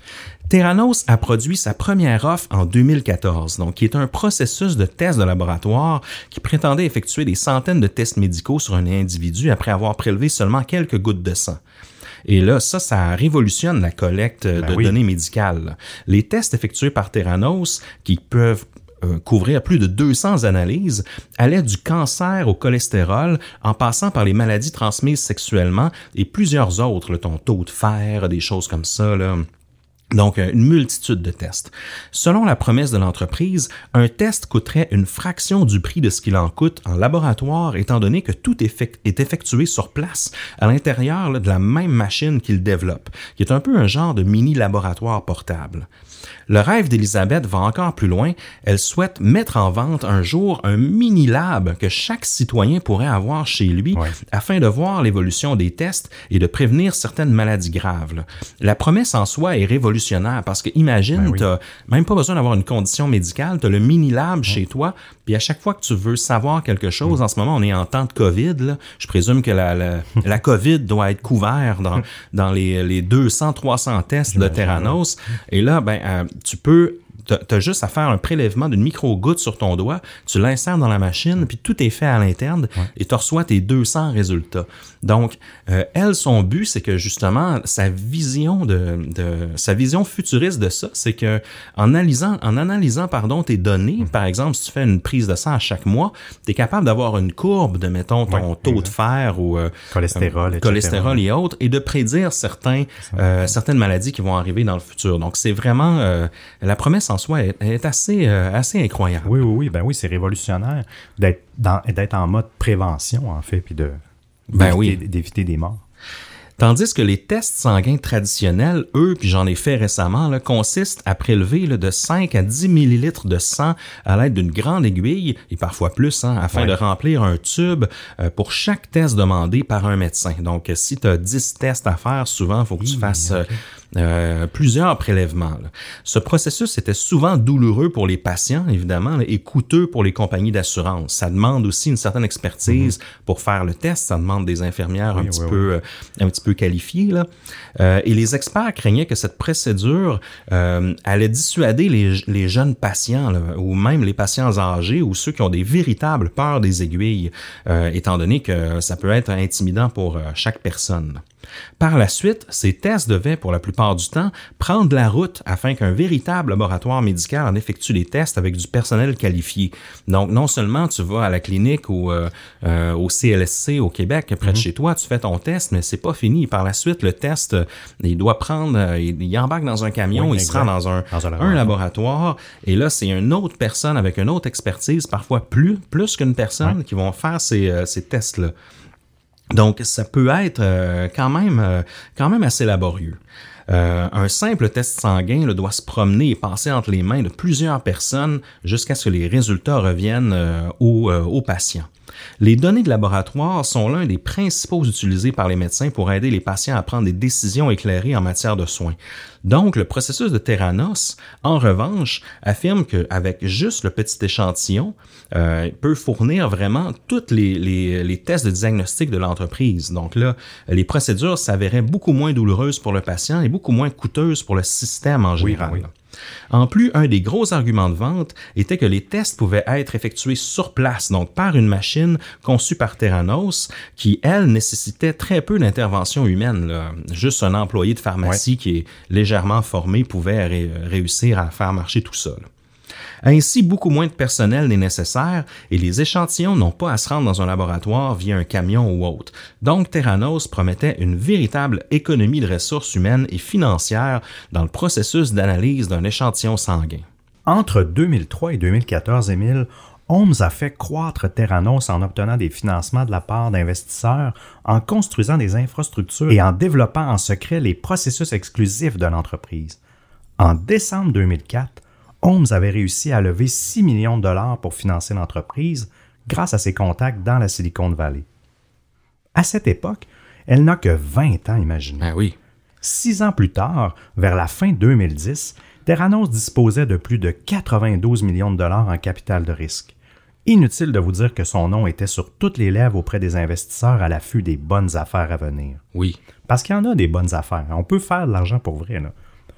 Theranos a produit sa première offre en deux mille quatorze, donc qui est un processus de test de laboratoire qui prétendait effectuer des centaines de tests médicaux sur un individu après avoir prélevé seulement quelques gouttes de sang. Et là, ça, ça révolutionne la collecte ben de oui. données médicales. Les tests effectués par Theranos, qui peuvent euh, couvrir plus de deux cents analyses, allaient du cancer au cholestérol, en passant par les maladies transmises sexuellement et plusieurs autres, là, ton taux de fer, des choses comme ça, là. Donc, une multitude de tests. Selon la promesse de l'entreprise, un test coûterait une fraction du prix de ce qu'il en coûte en laboratoire, étant donné que tout est effectué sur place, à l'intérieur là, de la même machine qu'il développe, qui est un peu un genre de mini-laboratoire portable. Le rêve d'Elisabeth va encore plus loin. Elle souhaite mettre en vente un jour un mini-lab que chaque citoyen pourrait avoir chez lui ouais. afin de voir l'évolution des tests et de prévenir certaines maladies graves. Là. La promesse en soi est révolutionnaire parce que imagine, ben oui. tu n'as même pas besoin d'avoir une condition médicale, tu as le mini-lab ouais. chez toi, puis à chaque fois que tu veux savoir quelque chose, ouais. en ce moment on est en temps de COVID, là, je présume que la, la, la COVID doit être couverte dans, dans les, les deux cents à trois cents tests de Theranos, et là, ben euh, tu peux, tu as juste à faire un prélèvement d'une micro-goutte sur ton doigt, tu l'insères dans la machine, puis tout est fait à l'interne ouais. et tu reçois tes deux cents résultats. Donc, euh, elle, son but, c'est que justement, sa vision de, de sa vision futuriste de ça, c'est que en analysant, en analysant pardon, tes données, mmh. par exemple, si tu fais une prise de sang à chaque mois, tu es capable d'avoir une courbe de, mettons, ton ouais, taux exact. de fer ou euh, cholestérol, euh, cholestérol et autres, et de prédire certains, euh, certaines maladies qui vont arriver dans le futur. Donc, c'est vraiment, euh, la promesse en soi est, est assez, euh, assez incroyable. Oui, oui, oui, ben oui, c'est révolutionnaire d'être, dans, d'être en mode prévention, en fait, puis de Ben d'éviter, oui. d'éviter des morts. Tandis que les tests sanguins traditionnels, eux, puis j'en ai fait récemment, là, consistent à prélever là, de cinq à dix millilitres de sang à l'aide d'une grande aiguille, et parfois plus, hein, afin ouais. de remplir un tube euh, pour chaque test demandé par un médecin. Donc, si tu as dix tests à faire, souvent, il faut que tu oui, fasses okay. euh, euh, plusieurs prélèvements. Là. Ce processus était souvent douloureux pour les patients, évidemment, là, et coûteux pour les compagnies d'assurance. Ça demande aussi une certaine expertise mm-hmm. pour faire le test. Ça demande des infirmières oui, un, oui, petit oui. Peu, euh, un petit peu qualifiés. Là. Euh, et les experts craignaient que cette procédure euh, allait dissuader les, les jeunes patients, là, ou même les patients âgés, ou ceux qui ont des véritables peurs des aiguilles, euh, étant donné que ça peut être intimidant pour euh, chaque personne. Par la suite, ces tests devaient, pour la plupart du temps, prendre la route afin qu'un véritable laboratoire médical en effectue les tests avec du personnel qualifié. Donc, non seulement tu vas à la clinique ou euh, euh, au C L S C au Québec, près mm-hmm. de chez toi, tu fais ton test, mais c'est pas fini. Par la suite, le test, il doit prendre, il, il embarque dans un camion, oui, il se rend dans un, dans un, laboratoire. un laboratoire, et là, c'est une autre personne avec une autre expertise, parfois plus, plus qu'une personne, ouais. qui vont faire ces, euh, ces tests-là. Donc, ça peut être euh, quand même euh, quand même assez laborieux. Euh, un simple test sanguin là, doit se promener et passer entre les mains de plusieurs personnes jusqu'à ce que les résultats reviennent euh, aux, euh, aux patients. Les données de laboratoire sont l'un des principaux utilisés par les médecins pour aider les patients à prendre des décisions éclairées en matière de soins. Donc, le processus de Theranos, en revanche, affirme qu'avec juste le petit échantillon, euh, peut fournir vraiment tous les, les, les tests de diagnostic de l'entreprise. Donc là, les procédures s'avéraient beaucoup moins douloureuses pour le patient et beaucoup moins coûteuses pour le système en général. Oui, oui. En plus, un des gros arguments de vente était que les tests pouvaient être effectués sur place, donc par une machine conçue par Theranos, qui, elle, nécessitait très peu d'intervention humaine. Là. Juste un employé de pharmacie ouais. qui est légèrement formé pouvait ré- réussir à faire marcher tout ça. Là. Ainsi, beaucoup moins de personnel n'est nécessaire et les échantillons n'ont pas à se rendre dans un laboratoire via un camion ou autre. Donc, Theranos promettait une véritable économie de ressources humaines et financières dans le processus d'analyse d'un échantillon sanguin. Entre deux mille trois et deux mille quatorze, Émile, Holmes a fait croître Theranos en obtenant des financements de la part d'investisseurs, en construisant des infrastructures et en développant en secret les processus exclusifs de l'entreprise. En décembre deux mille quatre, Holmes avait réussi à lever six millions de dollars pour financer l'entreprise grâce à ses contacts dans la Silicon Valley. À cette époque, elle n'a que vingt ans, imaginez. Ah oui. Six ans plus tard, vers la fin deux mille dix, Theranos disposait de plus de quatre-vingt-douze millions de dollars en capital de risque. Inutile de vous dire que son nom était sur toutes les lèvres auprès des investisseurs à l'affût des bonnes affaires à venir. Oui. Parce qu'il y en a des bonnes affaires. On peut faire de l'argent pour vrai, là.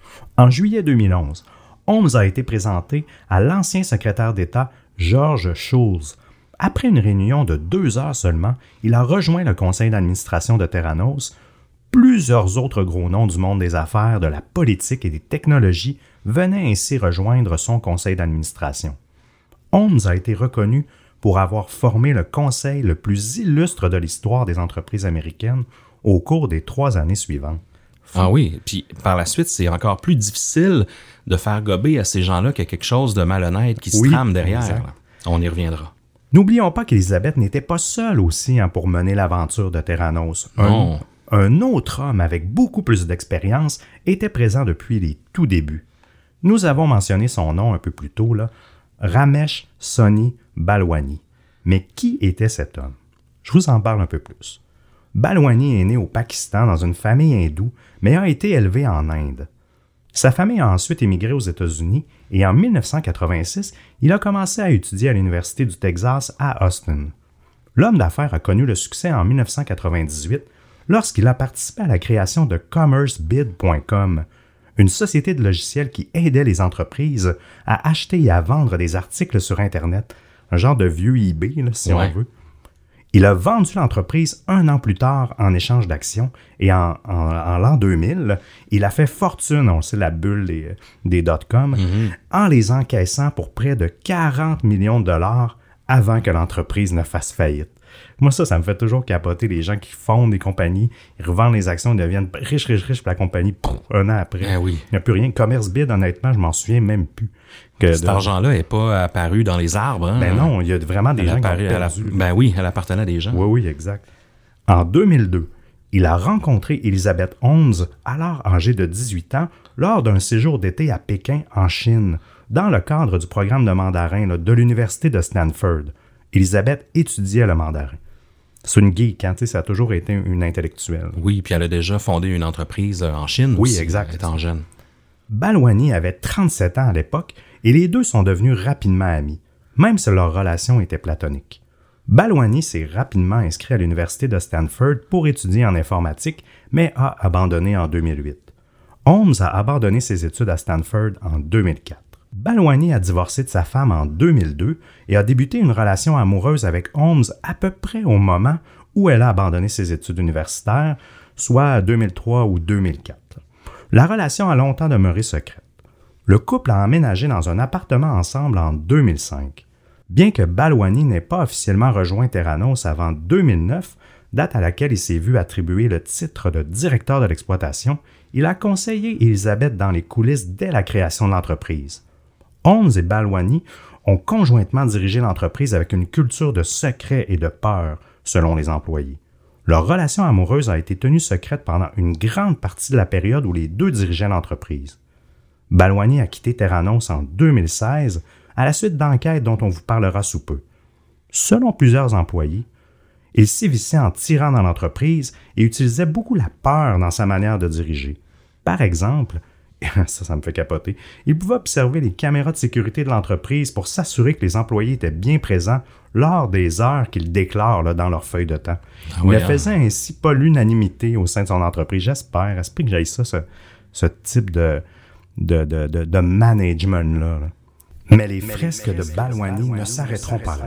En juillet deux mille onze, Holmes a été présenté à l'ancien secrétaire d'État George Shultz. Après une réunion de deux heures seulement, il a rejoint le conseil d'administration de Theranos. Plusieurs autres gros noms du monde des affaires, de la politique et des technologies venaient ainsi rejoindre son conseil d'administration. Holmes a été reconnu pour avoir formé le conseil le plus illustre de l'histoire des entreprises américaines au cours des trois années suivantes. Ah oui, puis par la suite, c'est encore plus difficile de faire gober à ces gens-là qu'il y a quelque chose de malhonnête qui se oui, trame derrière. exact. Là. On y reviendra. N'oublions pas qu'Élisabeth n'était pas seule aussi hein, pour mener l'aventure de Theranos. Non. Un, un autre homme avec beaucoup plus d'expérience était présent depuis les tout débuts. Nous avons mentionné son nom un peu plus tôt, là, Ramesh Soni Balwani. Mais qui était cet homme? Je vous en parle un peu plus. Balwani est né au Pakistan dans une famille hindoue, mais a été élevé en Inde. Sa famille a ensuite émigré aux États-Unis et en mille neuf cent quatre-vingt-six, il a commencé à étudier à l'Université du Texas à Austin. L'homme d'affaires a connu le succès en mille neuf cent quatre-vingt-dix-huit lorsqu'il a participé à la création de commerce bid point com, une société de logiciels qui aidait les entreprises à acheter et à vendre des articles sur Internet, un genre de vieux eBay, là, si ouais. on veut. Il a vendu l'entreprise un an plus tard en échange d'actions et en, en, en l'an deux mille, il a fait fortune, on sait la bulle des, des dot-com, mm-hmm. en les encaissant pour près de quarante millions de dollars avant que l'entreprise ne fasse faillite. Moi, ça, ça me fait toujours capoter les gens qui fondent des compagnies, ils revendent les actions, ils deviennent riches, riches, riches, puis la compagnie, pouf, un an après, ben oui. il n'y a plus rien. Commerce bid, honnêtement, je m'en souviens même plus. Que Cet de... argent-là n'est pas apparu dans les arbres. Hein? Ben non, il y a vraiment des elle gens qui ont apparu, perdu. elle a... Ben oui, elle appartenait à des gens. Oui, oui, exact. En deux mille deux, il a rencontré Elizabeth Holmes, alors âgée de dix-huit ans, lors d'un séjour d'été à Pékin, en Chine, dans le cadre du programme de mandarin là, de l'Université de Stanford. Elizabeth étudiait le mandarin. C'est une geek, hein, ça a toujours été une intellectuelle. Oui, puis elle a déjà fondé une entreprise en Chine oui, aussi, exact. étant jeune. Balwani avait trente-sept ans à l'époque et les deux sont devenus rapidement amis, même si leur relation était platonique. Balwani s'est rapidement inscrit à l'Université de Stanford pour étudier en informatique, mais a abandonné en deux mille huit. Holmes a abandonné ses études à Stanford en deux mille quatre. Balwani a divorcé de sa femme en deux mille deux et a débuté une relation amoureuse avec Holmes à peu près au moment où elle a abandonné ses études universitaires, soit deux mille trois ou deux mille quatre. La relation a longtemps demeuré secrète. Le couple a emménagé dans un appartement ensemble en deux mille cinq. Bien que Balwani n'ait pas officiellement rejoint Theranos avant deux mille neuf, date à laquelle il s'est vu attribuer le titre de directeur de l'exploitation, il a conseillé Elizabeth dans les coulisses dès la création de l'entreprise. Holmes et Balwani ont conjointement dirigé l'entreprise avec une culture de secret et de peur, selon les employés. Leur relation amoureuse a été tenue secrète pendant une grande partie de la période où les deux dirigeaient l'entreprise. Balwani a quitté Theranos en deux mille seize à la suite d'enquêtes dont on vous parlera sous peu. Selon plusieurs employés, il sévissait en tyran dans l'entreprise et utilisait beaucoup la peur dans sa manière de diriger. Par exemple, ça, ça me fait capoter, il pouvait observer les caméras de sécurité de l'entreprise pour s'assurer que les employés étaient bien présents lors des heures qu'ils déclarent là, dans leur feuille de temps. Ah il oui, ne hein. faisait ainsi pas l'unanimité au sein de son entreprise. J'espère, j'espère que j'aille ça, ce, ce type de, de, de, de, de management-là. Là. Mais les Mais fresques les de Balwani ne s'arrêteront pas là.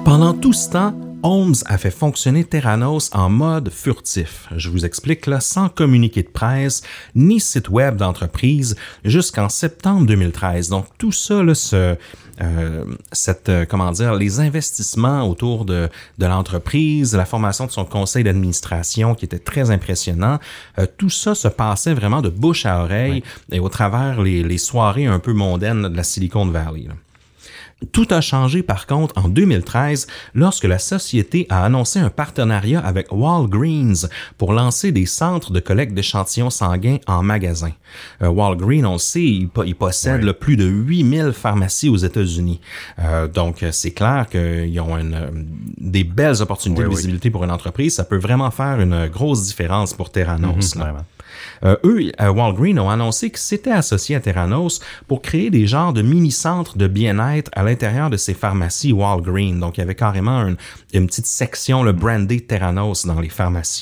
Pendant tout ce temps, Holmes a fait fonctionner Theranos en mode furtif. Je vous explique là, sans communiqué de presse, ni site web d'entreprise, jusqu'en septembre deux mille treize. Donc tout ça, là, ce, euh, cette, euh, comment dire, les investissements autour de, de l'entreprise, la formation de son conseil d'administration qui était très impressionnant, euh, tout ça se passait vraiment de bouche à oreille ouais. et au travers les, les soirées un peu mondaines de la Silicon Valley. Là. Tout a changé par contre en deux mille treize lorsque la société a annoncé un partenariat avec Walgreens pour lancer des centres de collecte d'échantillons sanguins en magasin. Euh, Walgreens, on le sait, il, il possède oui. là, plus de huit mille pharmacies aux États-Unis. Euh, donc c'est clair qu'ils ont une, des belles opportunités oui, de visibilité oui. pour une entreprise. Ça peut vraiment faire une grosse différence pour Theranos. Mm-hmm, vraiment. Euh, eux, euh, Walgreens ont annoncé qu'ils s'étaient associés à Theranos pour créer des genres de mini-centres de bien-être à l'intérieur de ces pharmacies Walgreens. Donc, il y avait carrément une, une petite section, le brandé Theranos dans les pharmacies.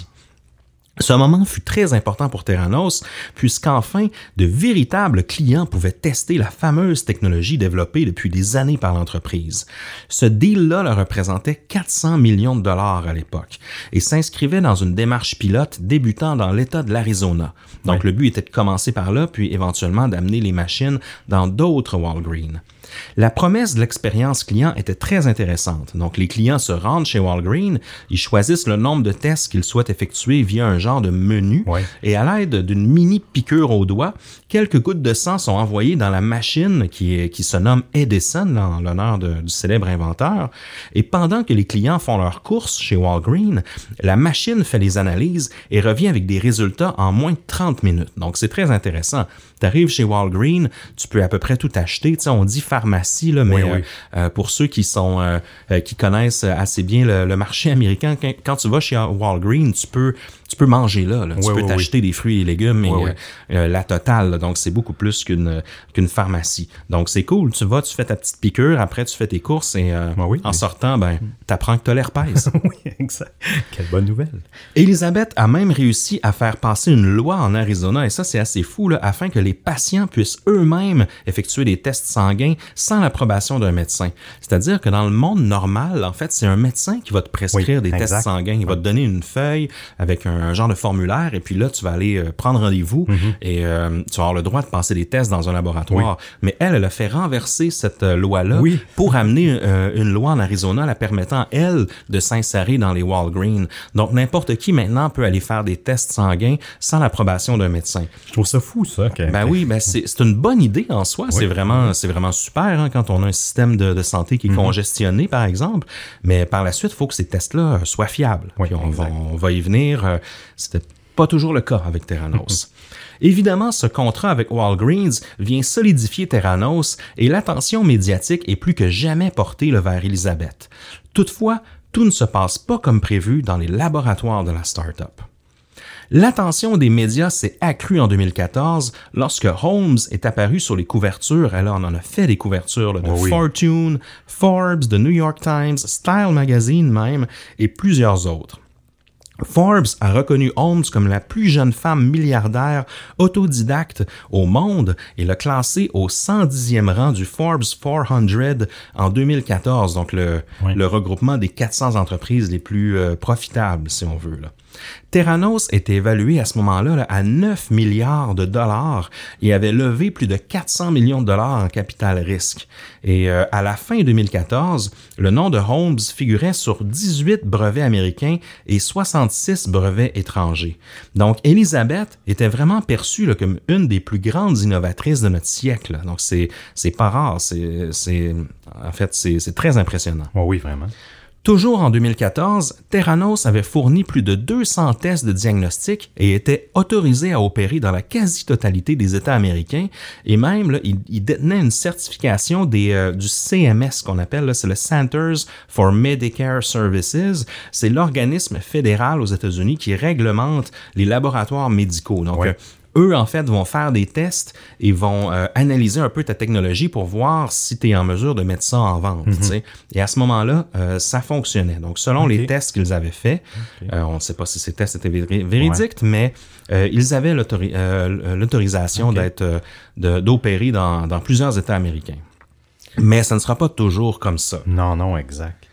Ce moment fut très important pour Theranos, puisqu'enfin, de véritables clients pouvaient tester la fameuse technologie développée depuis des années par l'entreprise. Ce deal-là leur représentait quatre cents millions de dollars à l'époque et s'inscrivait dans une démarche pilote débutant dans l'État de l'Arizona. Donc, ouais. le but était de commencer par là, puis éventuellement d'amener les machines dans d'autres Walgreens. La promesse de l'expérience client était très intéressante. Donc, les clients se rendent chez Walgreens, ils choisissent le nombre de tests qu'ils souhaitent effectuer via un genre de menu ouais. et à l'aide d'une mini piqûre au doigt, quelques gouttes de sang sont envoyées dans la machine qui, est, qui se nomme Edison, en l'honneur de, du célèbre inventeur. Et pendant que les clients font leurs courses chez Walgreens, la machine fait les analyses et revient avec des résultats en moins de trente minutes. Donc, c'est très intéressant. Tu arrives chez Walgreens, tu peux à peu près tout acheter. Tu sais, on dit pharmacie, là, mais oui, oui. Euh, pour ceux qui sont euh, euh, qui connaissent assez bien le, le marché américain, quand, quand tu vas chez Walgreens, tu peux tu peux manger là. là. Tu oui, peux oui, t'acheter oui. des fruits et légumes et oui, oui. Euh, euh, la totale. Là. Donc, c'est beaucoup plus qu'une qu'une pharmacie. Donc, c'est cool. Tu vas, tu fais ta petite piqûre, après, tu fais tes courses et euh, oui, oui, en oui. sortant, ben, t'apprends que t'as l'herpès. Oui, exact. Quelle bonne nouvelle. Elizabeth a même réussi à faire passer une loi en Arizona, et ça, c'est assez fou, là, afin que les patients puissent eux-mêmes effectuer des tests sanguins sans l'approbation d'un médecin. C'est-à-dire que dans le monde normal, en fait, c'est un médecin qui va te prescrire oui, des exact. tests sanguins. Il va te donner une feuille avec un, un genre de formulaire et puis là, tu vas aller euh, prendre rendez-vous mm-hmm. et euh, tu vas avoir le droit de passer des tests dans un laboratoire. Oui. Mais elle, elle a fait renverser cette euh, loi-là oui. pour amener euh, une loi en Arizona la permettant, elle, de s'insérer dans les Walgreens. Donc, n'importe qui maintenant peut aller faire des tests sanguins sans l'approbation d'un médecin. Je trouve ça fou, ça. Okay. Ben oui, ben c'est, c'est une bonne idée en soi. Oui. C'est vraiment, c'est vraiment super hein, quand on a un système de, de santé qui est mm-hmm. congestionné, par exemple. Mais par la suite, il faut que ces tests-là soient fiables. Oui, Puis on, va, on va y venir. Euh, c'était pas toujours le cas avec Theranos. Évidemment, ce contrat avec Walgreens vient solidifier Theranos et l'attention médiatique est plus que jamais portée là, vers Elizabeth. Toutefois, tout ne se passe pas comme prévu dans les laboratoires de la start-up. L'attention des médias s'est accrue en deux mille quatorze lorsque Holmes est apparu sur les couvertures. Alors, on en a fait des couvertures là, de oh oui. Fortune, Forbes, de New York Times, Style Magazine même, et plusieurs autres. Forbes a reconnu Holmes comme la plus jeune femme milliardaire autodidacte au monde et l'a classé au cent dixième rang du Forbes quatre cents en deux mille quatorze, donc le, oui. le regroupement des quatre cents entreprises les plus euh, profitables, si on veut, là. Theranos était évalué à ce moment-là là, à neuf milliards de dollars et avait levé plus de quatre cents millions de dollars en capital risque. Et euh, à la fin deux mille quatorze, le nom de Holmes figurait sur dix-huit brevets américains et soixante-six brevets étrangers. Donc, Elizabeth était vraiment perçue là, comme une des plus grandes innovatrices de notre siècle. Là. Donc, c'est, c'est pas rare. C'est, c'est, en fait, c'est, c'est très impressionnant. Oh oui, vraiment. Toujours en deux mille quatorze, Theranos avait fourni plus de deux cents tests de diagnostic et était autorisé à opérer dans la quasi-totalité des États américains et même là, il, il détenait une certification des, euh, du C M S qu'on appelle, là, c'est le Centers for Medicare Services. C'est l'organisme fédéral aux États-Unis qui réglemente les laboratoires médicaux. Donc, ouais. euh, Eux, en fait, vont faire des tests et vont euh, analyser un peu ta technologie pour voir si tu es en mesure de mettre ça en vente. Mm-hmm. T'sais. Et à ce moment-là, euh, ça fonctionnait. Donc, selon okay. les tests qu'ils avaient faits, okay. euh, on ne sait pas si ces tests étaient véri- véridiques, ouais. mais euh, ils avaient l'autori- euh, l'autorisation okay. d'être, euh, de, d'opérer dans, dans plusieurs États américains. Mais ça ne sera pas toujours comme ça. Non, non, exact.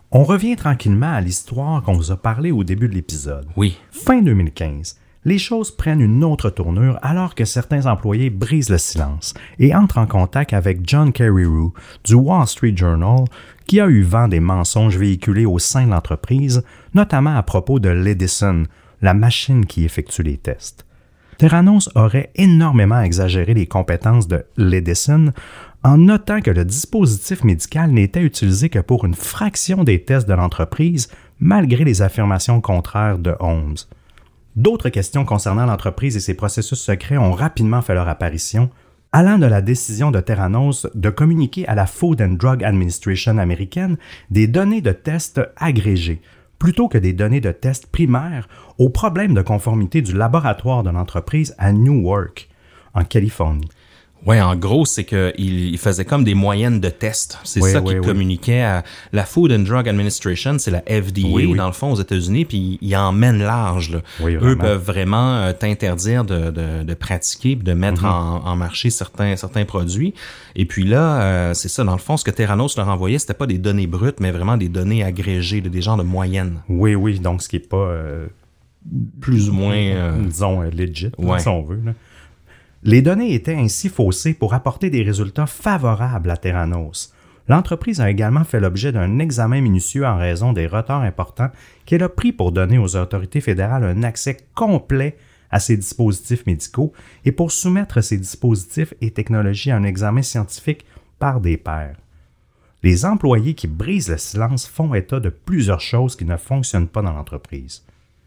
On revient tranquillement à l'histoire qu'on vous a parlé au début de l'épisode. Oui. Fin deux mille quinze, les choses prennent une autre tournure alors que certains employés brisent le silence et entrent en contact avec John Carreyrou du Wall Street Journal qui a eu vent des mensonges véhiculés au sein de l'entreprise, notamment à propos de l'Edison, la machine qui effectue les tests. Theranos aurait énormément exagéré les compétences de l'Edison en notant que le dispositif médical n'était utilisé que pour une fraction des tests de l'entreprise, malgré les affirmations contraires de Holmes. D'autres questions concernant l'entreprise et ses processus secrets ont rapidement fait leur apparition, allant de la décision de Theranos de communiquer à la Food and Drug Administration américaine des données de tests agrégées, plutôt que des données de tests primaires, aux problèmes de conformité du laboratoire de l'entreprise à Newark, en Californie. Oui, en gros, c'est qu'il il faisait comme des moyennes de tests. C'est oui, ça oui, qu'il oui. communiquait à la Food and Drug Administration, c'est la F D A, oui, oui. dans le fond, aux États-Unis, puis ils en mènent large. Là. Oui, Eux peuvent vraiment euh, t'interdire de, de, de pratiquer, de mettre mm-hmm. en, en marché certains, certains produits. Et puis là, euh, c'est ça, dans le fond, ce que Theranos leur envoyait, c'était pas des données brutes, mais vraiment des données agrégées, des genres de moyennes. Oui, oui, donc ce qui est pas... Euh, plus ou moins... Euh, disons, euh, legit, ouais. là, si on veut, là. Les données étaient ainsi faussées pour apporter des résultats favorables à Theranos. L'entreprise a également fait l'objet d'un examen minutieux en raison des retards importants qu'elle a pris pour donner aux autorités fédérales un accès complet à ces dispositifs médicaux et pour soumettre ces dispositifs et technologies à un examen scientifique par des pairs. Les employés qui brisent le silence font état de plusieurs choses qui ne fonctionnent pas dans l'entreprise.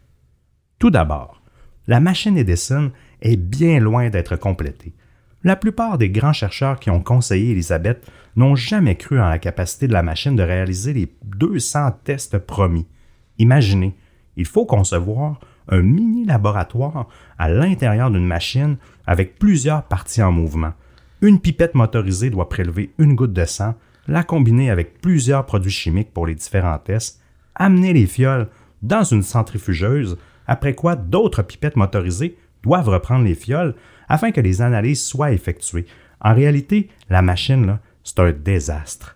Tout d'abord, la machine Edison est bien loin d'être complétée. La plupart des grands chercheurs qui ont conseillé Elizabeth n'ont jamais cru en la capacité de la machine de réaliser les deux cents tests promis. Imaginez, il faut concevoir un mini-laboratoire à l'intérieur d'une machine avec plusieurs parties en mouvement. Une pipette motorisée doit prélever une goutte de sang, la combiner avec plusieurs produits chimiques pour les différents tests, amener les fioles dans une centrifugeuse, après quoi d'autres pipettes motorisées doivent reprendre les fioles afin que les analyses soient effectuées. En réalité, la machine, là, c'est un désastre.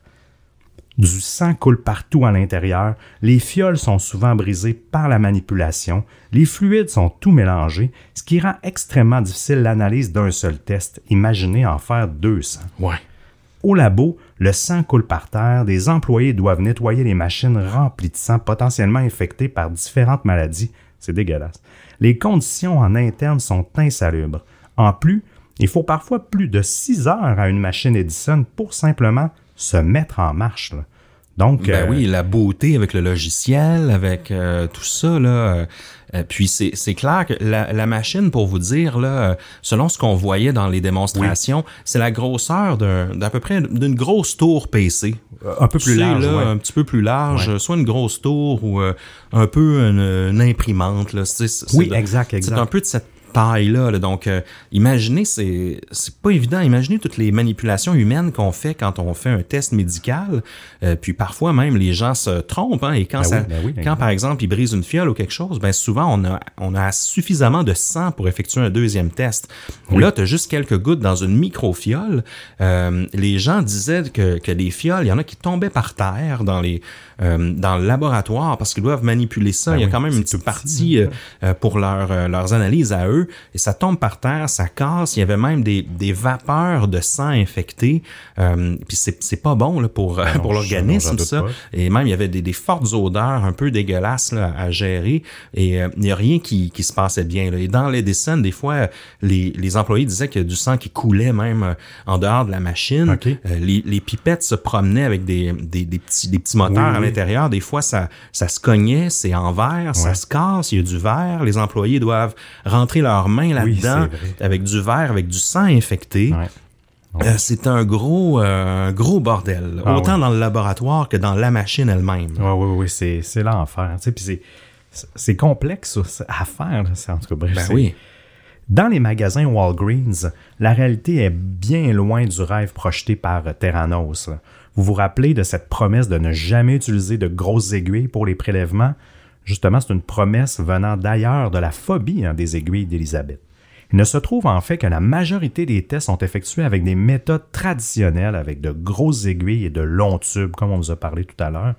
Du sang coule partout à l'intérieur, les fioles sont souvent brisées par la manipulation, les fluides sont tout mélangés, ce qui rend extrêmement difficile l'analyse d'un seul test. Imaginez en faire deux cents. Ouais. Au labo, le sang coule par terre, des employés doivent nettoyer les machines remplies de sang potentiellement infectées par différentes maladies. C'est dégueulasse. Les conditions en interne sont insalubres. En plus, il faut parfois plus de six heures à une machine Edison pour simplement se mettre en marche. Là. Donc, ben euh, oui, la beauté avec le logiciel, avec euh, tout ça, là. Euh, puis c'est, c'est clair que la, la machine, pour vous dire, là, selon ce qu'on voyait dans les démonstrations, oui. c'est la grosseur d'un, d'à peu près d'une grosse tour P C. Un peu plus tu sais, large, là, ouais. un petit peu plus large, ouais. soit une grosse tour ou euh, un peu une, une imprimante. Là. C'est, c'est, oui, c'est, exact, exact. C'est un peu de cette taille-là. Là. Donc, euh, imaginez, c'est c'est pas évident. Imaginez toutes les manipulations humaines qu'on fait quand on fait un test médical. Euh, puis parfois même, les gens se trompent. Hein, et quand, ben ça, oui, ben oui, quand par exemple, ils brisent une fiole ou quelque chose, ben souvent, on a, on a suffisamment de sang pour effectuer un deuxième test. Oui. Là, tu as juste quelques gouttes dans une micro-fiole. Euh, les gens disaient que, que les fioles, il y en a qui tombaient par terre dans les euh, dans le laboratoire parce qu'ils doivent manipuler ça. Ben il y a oui, quand même une petite partie euh, euh, pour leur, euh, leurs analyses à eux. Et ça tombe par terre, ça casse. Il y avait même des, des vapeurs de sang infecté. Euh, puis c'est, c'est pas bon là, pour, non, pour l'organisme, non, ça. Pas. Et même, il y avait des, des fortes odeurs un peu dégueulasses là, à gérer. Et euh, il n'y a rien qui, qui se passait bien. Là. Et dans l'Edison, des fois, les, les employés disaient qu'il y a du sang qui coulait même euh, en dehors de la machine. Okay. Euh, les, les pipettes se promenaient avec des, des, des, petits, des petits moteurs oui, à l'intérieur. Des fois, ça, ça se cognait, c'est en verre, ouais. ça se casse, il y a du verre. Les employés doivent rentrer leurs mains là-dedans oui, avec du verre, avec du sang infecté. Ouais. Ouais. Euh, c'est un gros, euh, gros bordel. Ah, autant ouais. dans le laboratoire que dans la machine elle-même. Oui, oui, oui, c'est, c'est l'enfer. Tu sais, puis c'est, c'est complexe ça, à faire. C'est, en tout cas, bref, ben oui. Dans les magasins Walgreens, la réalité est bien loin du rêve projeté par Theranos. Vous vous rappelez de cette promesse de ne jamais utiliser de grosses aiguilles pour les prélèvements? Justement, c'est une promesse venant d'ailleurs de la phobie hein, des aiguilles d'Elizabeth. Il ne se trouve en fait que la majorité des tests sont effectués avec des méthodes traditionnelles, avec de grosses aiguilles et de longs tubes, comme on vous a parlé tout à l'heure.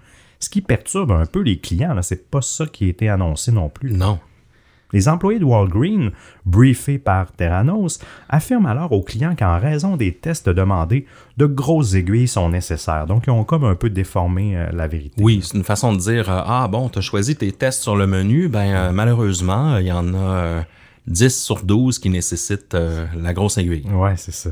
Ce qui perturbe un peu les clients, là, c'est pas ça qui a été annoncé non plus. Non. Les employés de Walgreens, briefés par Theranos, affirment alors aux clients qu'en raison des tests demandés, de grosses aiguilles sont nécessaires. Donc, ils ont comme un peu déformé euh, la vérité. Oui, c'est une façon de dire euh, ah bon, tu as choisi tes tests sur le menu, ben euh, malheureusement, il y en a euh, dix sur douze qui nécessitent euh, la grosse aiguille. Oui, c'est ça.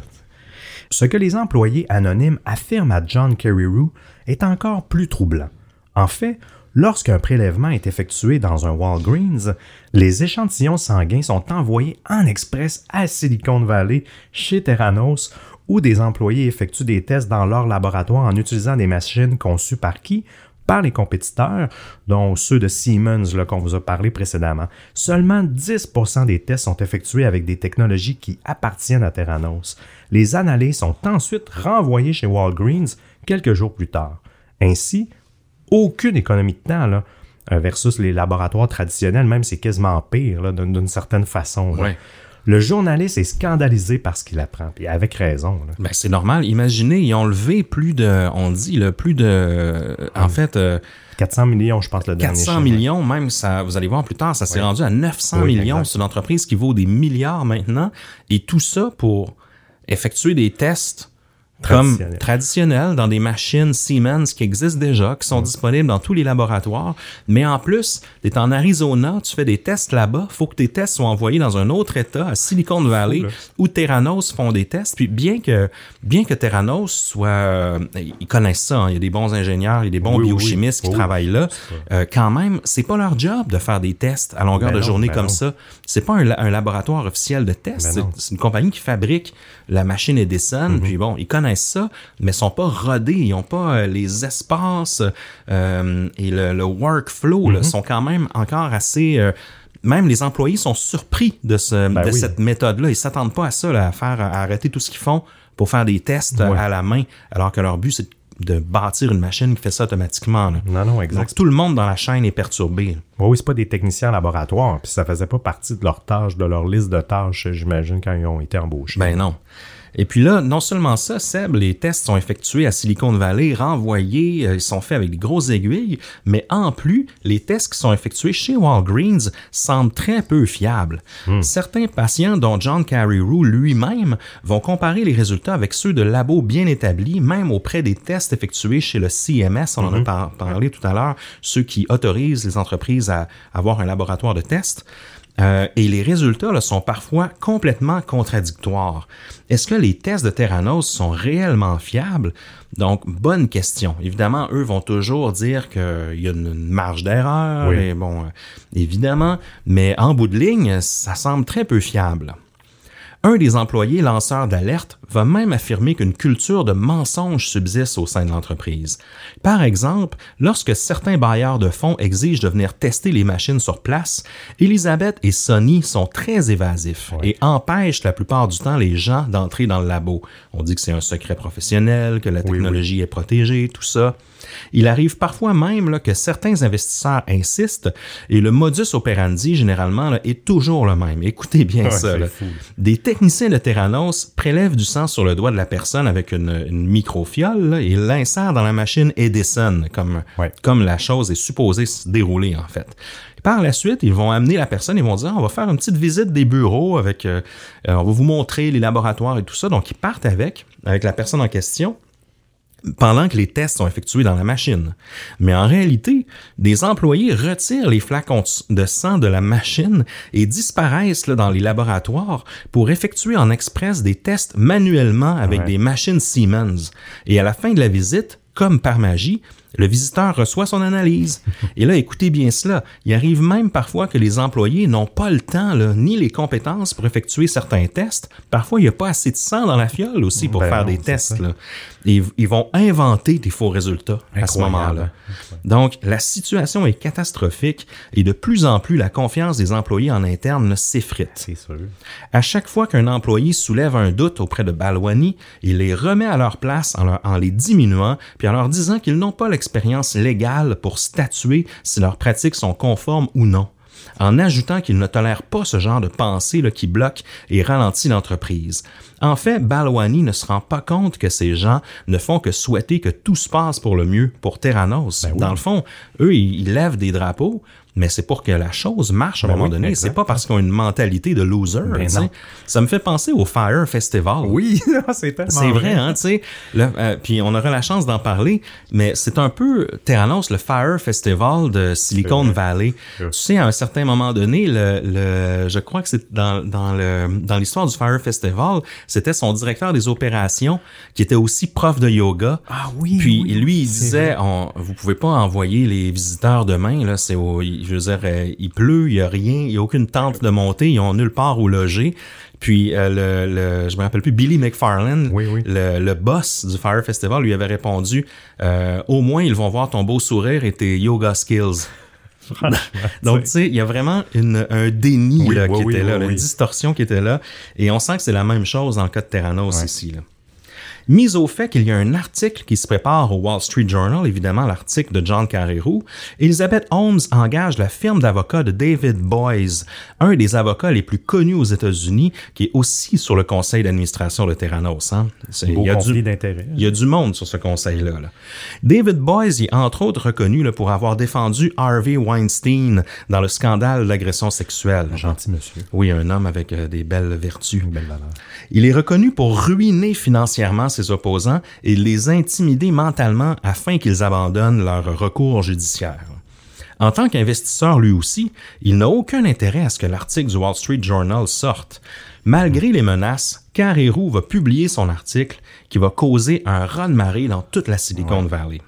Ce que les employés anonymes affirment à John Carreyrou est encore plus troublant. En fait, lorsqu'un prélèvement est effectué dans un Walgreens, les échantillons sanguins sont envoyés en express à Silicon Valley chez Theranos où des employés effectuent des tests dans leur laboratoire en utilisant des machines conçues par qui? Par les compétiteurs, dont ceux de Siemens là, qu'on vous a parlé précédemment. Seulement dix pour cent des tests sont effectués avec des technologies qui appartiennent à Theranos. Les analyses sont ensuite renvoyées chez Walgreens quelques jours plus tard. Ainsi, aucune économie de temps là, versus les laboratoires traditionnels, même c'est quasiment pire là, d'une, d'une certaine façon. Là. Ouais. Le journaliste est scandalisé par ce qu'il apprend, puis avec raison. Là. Ben, c'est normal. Imaginez, ils ont levé plus de, on dit, le plus de, euh, en fait... Euh, quatre cents millions, je pense, le dernier quatre cents millions, même, ça, vous allez voir plus tard, ça s'est ouais. rendu à neuf cents oui, millions. exact. C'est une entreprise qui vaut des milliards maintenant. Et tout ça pour effectuer des tests comme Traditionnel. traditionnels dans des machines Siemens qui existent déjà, qui sont mmh. disponibles dans tous les laboratoires. Mais en plus, tu es en Arizona, tu fais des tests là-bas, il faut que tes tests soient envoyés dans un autre État, à Silicon Valley, Fou, où Theranos font des tests. Puis bien que bien que Theranos soit... Euh, ils connaissent ça, hein, il y a des bons ingénieurs, il y a des bons oui, biochimistes oui, oui. qui oui, travaillent là. Euh, quand même, c'est pas leur job de faire des tests à longueur ben de non, journée ben comme non. ça. C'est pas un, un laboratoire officiel de tests. Ben c'est, non. c'est une compagnie qui fabrique la machine Edison. Mm-hmm. Puis bon, ils connaissent ça, mais sont pas rodés. Ils ont pas euh, les espaces euh, et le, le workflow Mm-hmm. là, sont quand même encore assez... Euh, même les employés sont surpris de, ce, ben de oui. cette méthode-là. Ils s'attendent pas à ça, là, à faire à arrêter tout ce qu'ils font pour faire des tests Ouais. à la main, alors que leur but, c'est de bâtir une machine qui fait ça automatiquement. Là. Non, non, exact. Donc, tout le monde dans la chaîne est perturbé. Oui, oui, c'est pas des techniciens en laboratoire, puis ça faisait pas partie de leur tâche, de leur liste de tâches, j'imagine, quand ils ont été embauchés. Ben non. Et puis là, non seulement ça, Seb, les tests sont effectués à Silicon Valley, renvoyés, euh, ils sont faits avec des grosses aiguilles, mais en plus, les tests qui sont effectués chez Walgreens semblent très peu fiables. Mm. Certains patients, dont John Carreyrou lui-même, vont comparer les résultats avec ceux de labos bien établis, même auprès des tests effectués chez le C M S, on mm-hmm. en a par- parlé tout à l'heure, ceux qui autorisent les entreprises à avoir un laboratoire de tests. Euh, et les résultats là, sont parfois complètement contradictoires. Est-ce que les tests de Theranos sont réellement fiables? Donc, bonne question. Évidemment, eux vont toujours dire qu'il y a une marge d'erreur, oui. et bon, euh, évidemment, mais en bout de ligne, ça semble très peu fiable. Un des employés lanceurs d'alerte va même affirmer qu'une culture de mensonge subsiste au sein de l'entreprise. Par exemple, lorsque certains bailleurs de fonds exigent de venir tester les machines sur place, Elisabeth et Sonny sont très évasifs ouais. et empêchent la plupart du temps les gens d'entrer dans le labo. On dit que c'est un secret professionnel, que la technologie oui, oui. est protégée, tout ça. Il arrive parfois même là, que certains investisseurs insistent et le modus operandi, généralement, là, est toujours le même. Écoutez bien ouais, ça. Là. Des techniciens de Theranos prélèvent du sang sur le doigt de la personne avec une, une microfiole là, et l'insèrent dans la machine Edison, comme, ouais. comme la chose est supposée se dérouler en fait. Par la suite, ils vont amener la personne, ils vont dire, on va faire une petite visite des bureaux avec, euh, on va vous montrer les laboratoires et tout ça. Donc, ils partent avec, avec la personne en question, pendant que les tests sont effectués dans la machine. Mais en réalité, des employés retirent les flacons de sang de la machine et disparaissent là, dans les laboratoires pour effectuer en express des tests manuellement avec ouais. des machines Siemens. Et à la fin de la visite, comme par magie, le visiteur reçoit son analyse. Et là, écoutez bien cela, il arrive même parfois que les employés n'ont pas le temps là, ni les compétences pour effectuer certains tests. Parfois, il n'y a pas assez de sang dans la fiole aussi pour ben faire non, des tests. Là. Et ils vont inventer des faux résultats Incroyable. à ce moment-là. Donc, la situation est catastrophique et de plus en plus, la confiance des employés en interne s'effrite. C'est sûr. À chaque fois qu'un employé soulève un doute auprès de Balwani, il les remet à leur place en, leur, en les diminuant puis en leur disant qu'ils n'ont pas l'expérience légale pour statuer si leurs pratiques sont conformes ou non. en ajoutant qu'il ne tolère pas ce genre de pensée là, qui bloque et ralentit l'entreprise. En fait, Balwani ne se rend pas compte que ces gens ne font que souhaiter que tout se passe pour le mieux pour Theranos. Ben oui. Dans le fond, eux, ils, ils lèvent des drapeaux, mais c'est pour que la chose marche à un ben moment oui, donné. Exact. C'est pas parce qu'ils ont une mentalité de loser. Ben ça me fait penser au Fire Festival. Oui, c'est tellement C'est vrai, vrai. hein, tu sais. Euh, puis on aura la chance d'en parler, mais c'est un peu Theranos, le Fire Festival de Silicon Valley. Tu sais, à un certain moment donné, le, le je crois que c'est dans, dans, le, dans l'histoire du Fire Festival, c'était son directeur des opérations qui était aussi prof de yoga. Ah oui. Puis oui, lui, il disait, on, vous pouvez pas envoyer les visiteurs demain, là, c'est au, je veux dire, euh, il pleut, il y a rien, il y a aucune tente de montée, ils ont nulle part où loger. Puis euh, le, le, je me rappelle plus, Billy McFarland, oui, oui. Le, le boss du Fire Festival, lui avait répondu, euh, au moins ils vont voir ton beau sourire et tes yoga skills. Donc, tu sais, il y a vraiment une, un déni oui, là, oui, qui oui, était là, oui, une oui. distorsion qui était là. Et on sent que c'est la même chose dans le cas de Theranos ouais. ici. Là. Mis au fait qu'il y a un article qui se prépare au Wall Street Journal, évidemment l'article de John Carreyrou, Elizabeth Holmes engage la firme d'avocats de David Boies, un des avocats les plus connus aux États-Unis, qui est aussi sur le conseil d'administration de Theranos. Hein. C'est, Beau il y a conflit du, d'intérêt. Il y a du monde sur ce conseil-là. Là. David Boies est entre autres reconnu là, pour avoir défendu Harvey Weinstein dans le scandale d'agression sexuelle. Un gentil monsieur. Oui, un homme avec euh, des belles vertus. Une belle valeur. Il est reconnu pour ruiner financièrement ses opposants et les intimider mentalement afin qu'ils abandonnent leur recours judiciaire. En tant qu'investisseur lui aussi, il n'a aucun intérêt à ce que l'article du Wall Street Journal sorte. Malgré les menaces, Carreyrou va publier son article qui va causer un raz-de-marée dans toute la Silicon ouais. Valley.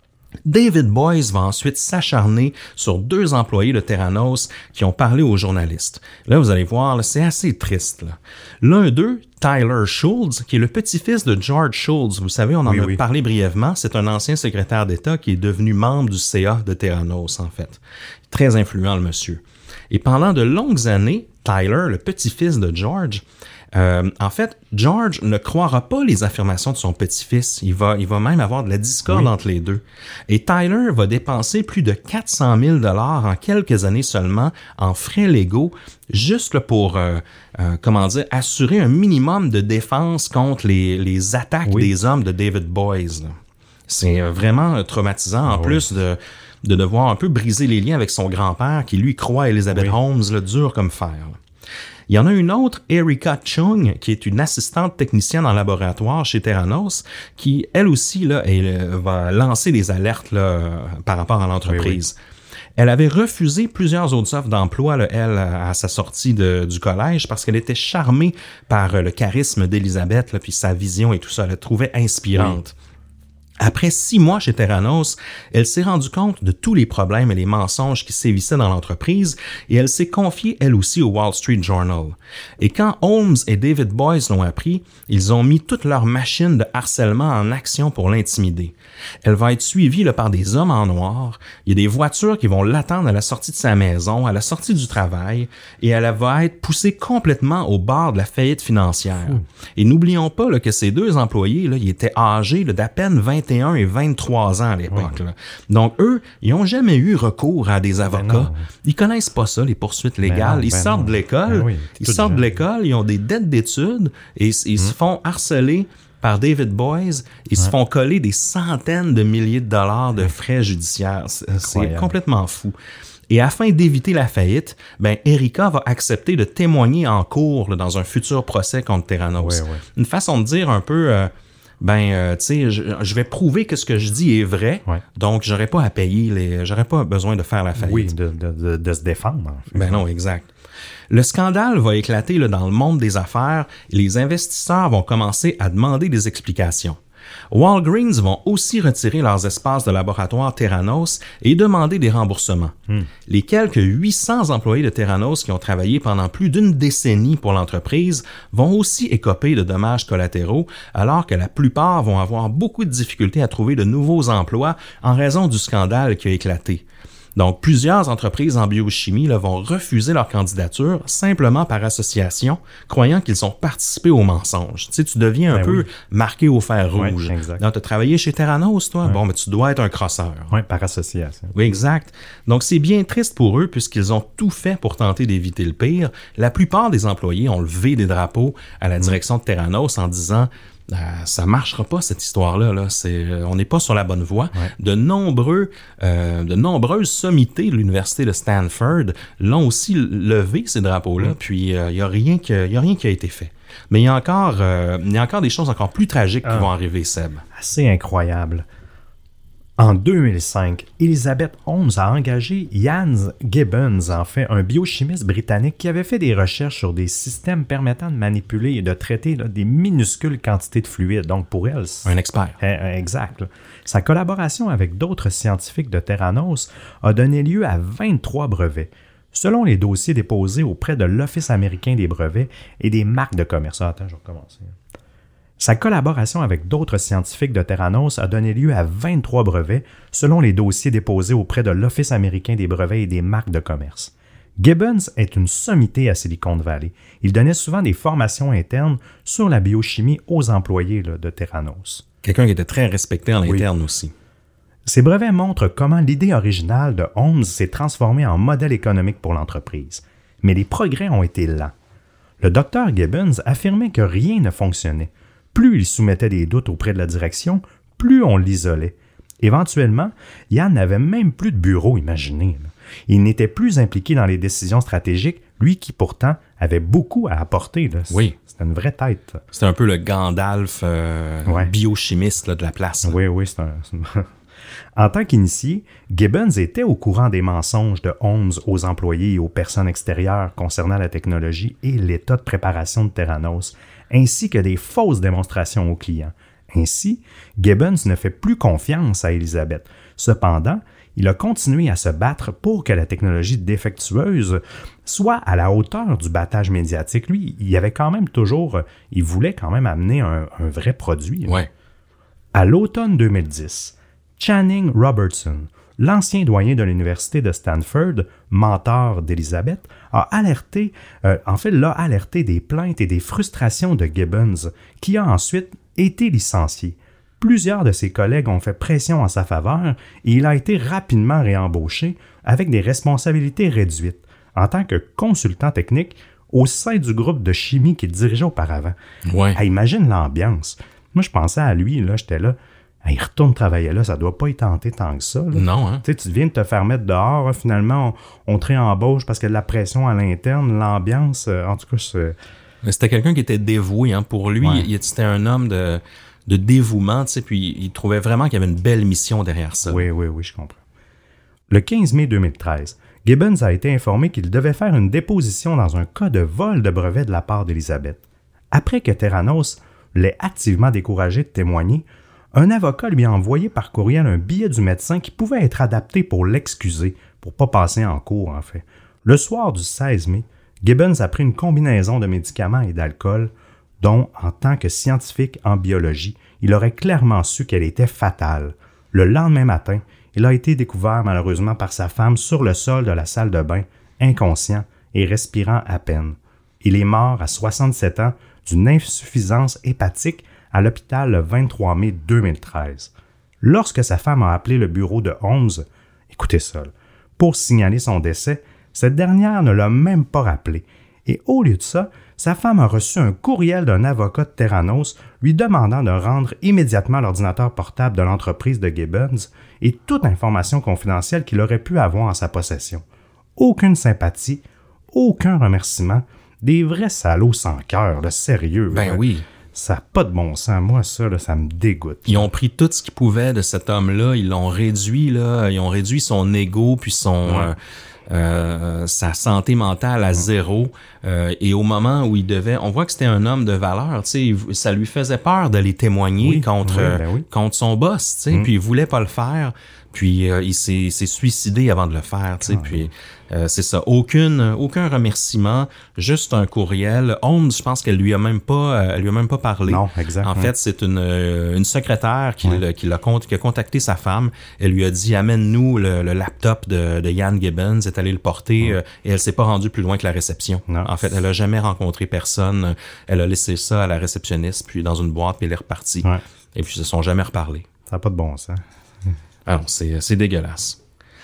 David Boies va ensuite s'acharner sur deux employés de Theranos qui ont parlé aux journalistes. Là, vous allez voir, là, c'est assez triste. Là. L'un d'eux, Tyler Schultz, qui est le petit-fils de George Schultz, vous savez, on en oui, a oui. parlé brièvement, c'est un ancien secrétaire d'État qui est devenu membre du C A de Theranos, en fait. Très influent, le monsieur. Et pendant de longues années, Tyler, le petit-fils de George, Euh, en fait, George ne croira pas les affirmations de son petit-fils. Il va, il va même avoir de la discorde oui. entre les deux. Et Tyler va dépenser plus de quatre cent mille dollars en quelques années seulement en frais légaux, juste pour, euh, euh, comment dire, assurer un minimum de défense contre les, les attaques oui. des hommes de David Boies. Là. C'est vraiment traumatisant, en ah, plus oui. de, de devoir un peu briser les liens avec son grand-père, qui lui croit Elizabeth oui. Holmes, là, dur comme fer. Là. Il y en a une autre, Erica Chung, qui est une assistante technicienne en laboratoire chez Theranos, qui, elle aussi, là, elle, va lancer des alertes là, par rapport à l'entreprise. Oui, oui. Elle avait refusé plusieurs autres offres d'emploi, là, elle, à sa sortie de, du collège, parce qu'elle était charmée par le charisme d'Elizabeth, là, puis sa vision et tout ça. Elle la trouvait inspirante. Oui. Après six mois chez Theranos, elle s'est rendue compte de tous les problèmes et les mensonges qui sévissaient dans l'entreprise et elle s'est confiée elle aussi au Wall Street Journal. Et quand Holmes et David Boies l'ont appris, ils ont mis toute leur machine de harcèlement en action pour l'intimider. Elle va être suivie là, par des hommes en noir, il y a des voitures qui vont l'attendre à la sortie de sa maison, à la sortie du travail, et elle va être poussée complètement au bord de la faillite financière. Mmh. Et n'oublions pas là, que ces deux employés, là, ils étaient âgés là, d'à peine vingt et un et vingt-trois ans à l'époque. Oui. Là. Donc, eux, ils n'ont jamais eu recours à des avocats. Ils connaissent pas ça, les poursuites légales. Ben non, ils ben sortent non. de l'école, ben oui, ils sortent jeune. de l'école, ils ont des dettes d'études et ils mmh. se font harceler par David Boies, ils ouais. se font coller des centaines de milliers de dollars de frais judiciaires. C'est, c'est complètement fou. Et afin d'éviter la faillite, ben Erica va accepter de témoigner en cours là, dans un futur procès contre Theranos. Ouais, ouais. Une façon de dire un peu... Euh, ben, euh, tu sais, je, je vais prouver que ce que je dis est vrai, ouais. donc j'aurais pas à payer, les, j'aurais pas besoin de faire la faillite. Oui, de, de, de, de se défendre. En fait. Ben non, exact. Le scandale va éclater là, dans le monde des affaires et les investisseurs vont commencer à demander des explications. Walgreens vont aussi retirer leurs espaces de laboratoire Theranos et demander des remboursements. Hmm. Les quelques huit cents employés de Theranos qui ont travaillé pendant plus d'une décennie pour l'entreprise vont aussi écoper de dommages collatéraux, alors que la plupart vont avoir beaucoup de difficultés à trouver de nouveaux emplois en raison du scandale qui a éclaté. Donc, plusieurs entreprises en biochimie là, vont refuser leur candidature simplement par association, croyant qu'ils ont participé au mensonge. Tu sais, tu deviens un Ben peu oui. marqué au fer rouge. Ouais, exact. Donc, tu as travaillé chez Theranos, toi? Ouais. Bon, mais tu dois être un crosseur. Oui, par association. Oui, exact. Donc, c'est bien triste pour eux puisqu'ils ont tout fait pour tenter d'éviter le pire. La plupart des employés ont levé des drapeaux à la direction de Theranos en disant euh, ça marchera pas cette histoire-là. Là. C'est, euh, on n'est pas sur la bonne voie. Ouais. De nombreux, euh, de nombreuses sommités de l'université de Stanford l'ont aussi levé ces drapeaux-là. Mm. Puis il euh, y a rien que, y a rien qui a été fait. Mais il y a encore, euh, il y a encore des choses encore plus tragiques ah. qui vont arriver, Seb. Assez incroyable. En deux mille cinq, Elizabeth Holmes a engagé Ian Gibbons, en fait, un biochimiste britannique qui avait fait des recherches sur des systèmes permettant de manipuler et de traiter là, des minuscules quantités de fluide. Donc, pour elle, c'est... Un expert. Exact. Là. Sa collaboration avec d'autres scientifiques de Theranos a donné lieu à vingt-trois brevets, selon les dossiers déposés auprès de l'Office américain des brevets et des marques de commerce. Ah, attends, je vais recommencer. Sa collaboration avec d'autres scientifiques de Theranos a donné lieu à vingt-trois brevets, selon les dossiers déposés auprès de l'Office américain des brevets et des marques de commerce. Gibbons est une sommité à Silicon Valley. Il donnait souvent des formations internes sur la biochimie aux employés là, de Theranos. Quelqu'un qui était très respecté en Oui. interne aussi. Ces brevets montrent comment l'idée originale de Holmes s'est transformée en modèle économique pour l'entreprise. Mais les progrès ont été lents. Le docteur Gibbons affirmait que rien ne fonctionnait. Plus il soumettait des doutes auprès de la direction, plus on l'isolait. Éventuellement, Yann n'avait même plus de bureau, imaginez. Là. Il n'était plus impliqué dans les décisions stratégiques, lui qui pourtant avait beaucoup à apporter. Là. Oui. C'était une vraie tête. C'était un peu le Gandalf euh, Ouais. biochimiste là, de la place. Là. Oui, oui, c'est un... c'est un... En tant qu'initié, Gibbons était au courant des mensonges de Holmes aux employés et aux personnes extérieures concernant la technologie et l'état de préparation de Theranos, ainsi que des fausses démonstrations aux clients. Ainsi, Gibbons ne fait plus confiance à Elizabeth. Cependant, il a continué à se battre pour que la technologie défectueuse soit à la hauteur du battage médiatique. Lui, il avait quand même toujours, il voulait quand même amener un, un vrai produit. Ouais. À l'automne deux mille dix, Channing Robertson, l'ancien doyen de l'université de Stanford, mentor d'Elizabeth, a alerté, euh, en fait, l'a alerté des plaintes et des frustrations de Gibbons, qui a ensuite été licencié. Plusieurs de ses collègues ont fait pression en sa faveur et il a été rapidement réembauché avec des responsabilités réduites en tant que consultant technique au sein du groupe de chimie qu'il dirigeait auparavant. Ouais. Ah, imagine l'ambiance. Moi, je pensais à lui, là, j'étais là. Ah, il retourne travailler là, ça doit pas y tenter tant que ça. Là. Non, hein? Tu sais, tu viens de te faire mettre dehors, hein, finalement, on, on te réembauche parce qu'il y a de la pression à l'interne, l'ambiance, euh, en tout cas, c'est... Mais c'était quelqu'un qui était dévoué. Hein. Pour lui, Ouais. il, c'était un homme de, de dévouement, tu sais, puis il trouvait vraiment qu'il y avait une belle mission derrière ça. Oui, oui, oui, je comprends. Le quinze mai deux mille treize, Gibbons a été informé qu'il devait faire une déposition dans un cas de vol de brevet de la part d'Elizabeth. Après que Theranos l'ait activement découragé de témoigner, un avocat lui a envoyé par courriel un billet du médecin qui pouvait être adapté pour l'excuser, pour pas passer en cours en fait. Le soir du seize mai, Gibbons a pris une combinaison de médicaments et d'alcool dont, en tant que scientifique en biologie, il aurait clairement su qu'elle était fatale. Le lendemain matin, il a été découvert malheureusement par sa femme sur le sol de la salle de bain, inconscient et respirant à peine. Il est mort à soixante-sept ans d'une insuffisance hépatique à l'hôpital le vingt-trois mai deux mille treize. Lorsque sa femme a appelé le bureau de Holmes, écoutez ça, pour signaler son décès, cette dernière ne l'a même pas rappelé. Et au lieu de ça, sa femme a reçu un courriel d'un avocat de Theranos lui demandant de rendre immédiatement l'ordinateur portable de l'entreprise de Gibbons et toute information confidentielle qu'il aurait pu avoir en sa possession. Aucune sympathie, aucun remerciement, des vrais salauds sans cœur, là, sérieux. Ben là. oui. Ça n'a pas de bon sens. Moi, ça, là, ça me dégoûte. Ils ont pris tout ce qu'ils pouvaient de cet homme-là, ils l'ont réduit, là, ils ont réduit son ego puis son Ouais. euh, euh, sa santé mentale à zéro. Euh, et au moment où il devait, on voit que c'était un homme de valeur, tu sais, il- ça lui faisait peur d'aller témoigner Oui, contre oui, ben oui. contre son boss, tu sais, Mm. puis il voulait pas le faire. Puis euh, il s'est, s'est suicidé avant de le faire, tu sais. Ah, puis Euh, c'est ça, aucune, aucun remerciement, juste un courriel. Holmes, je pense qu'elle lui a même pas, elle lui a même pas parlé. Non, exact. En fait, c'est une, une secrétaire qui, ouais. l'a, qui, l'a, qui a contacté sa femme. Elle lui a dit, amène-nous le, le laptop de, de Ian Gibbons, est allée le porter, ouais. euh, et elle s'est pas rendue plus loin que la réception. Non. En fait, elle a jamais rencontré personne. Elle a laissé ça à la réceptionniste, puis dans une boîte, puis elle est repartie. Ouais. Et puis, ils se sont jamais reparlé. Ça n'a pas de bon sens. Ah non, c'est, c'est dégueulasse.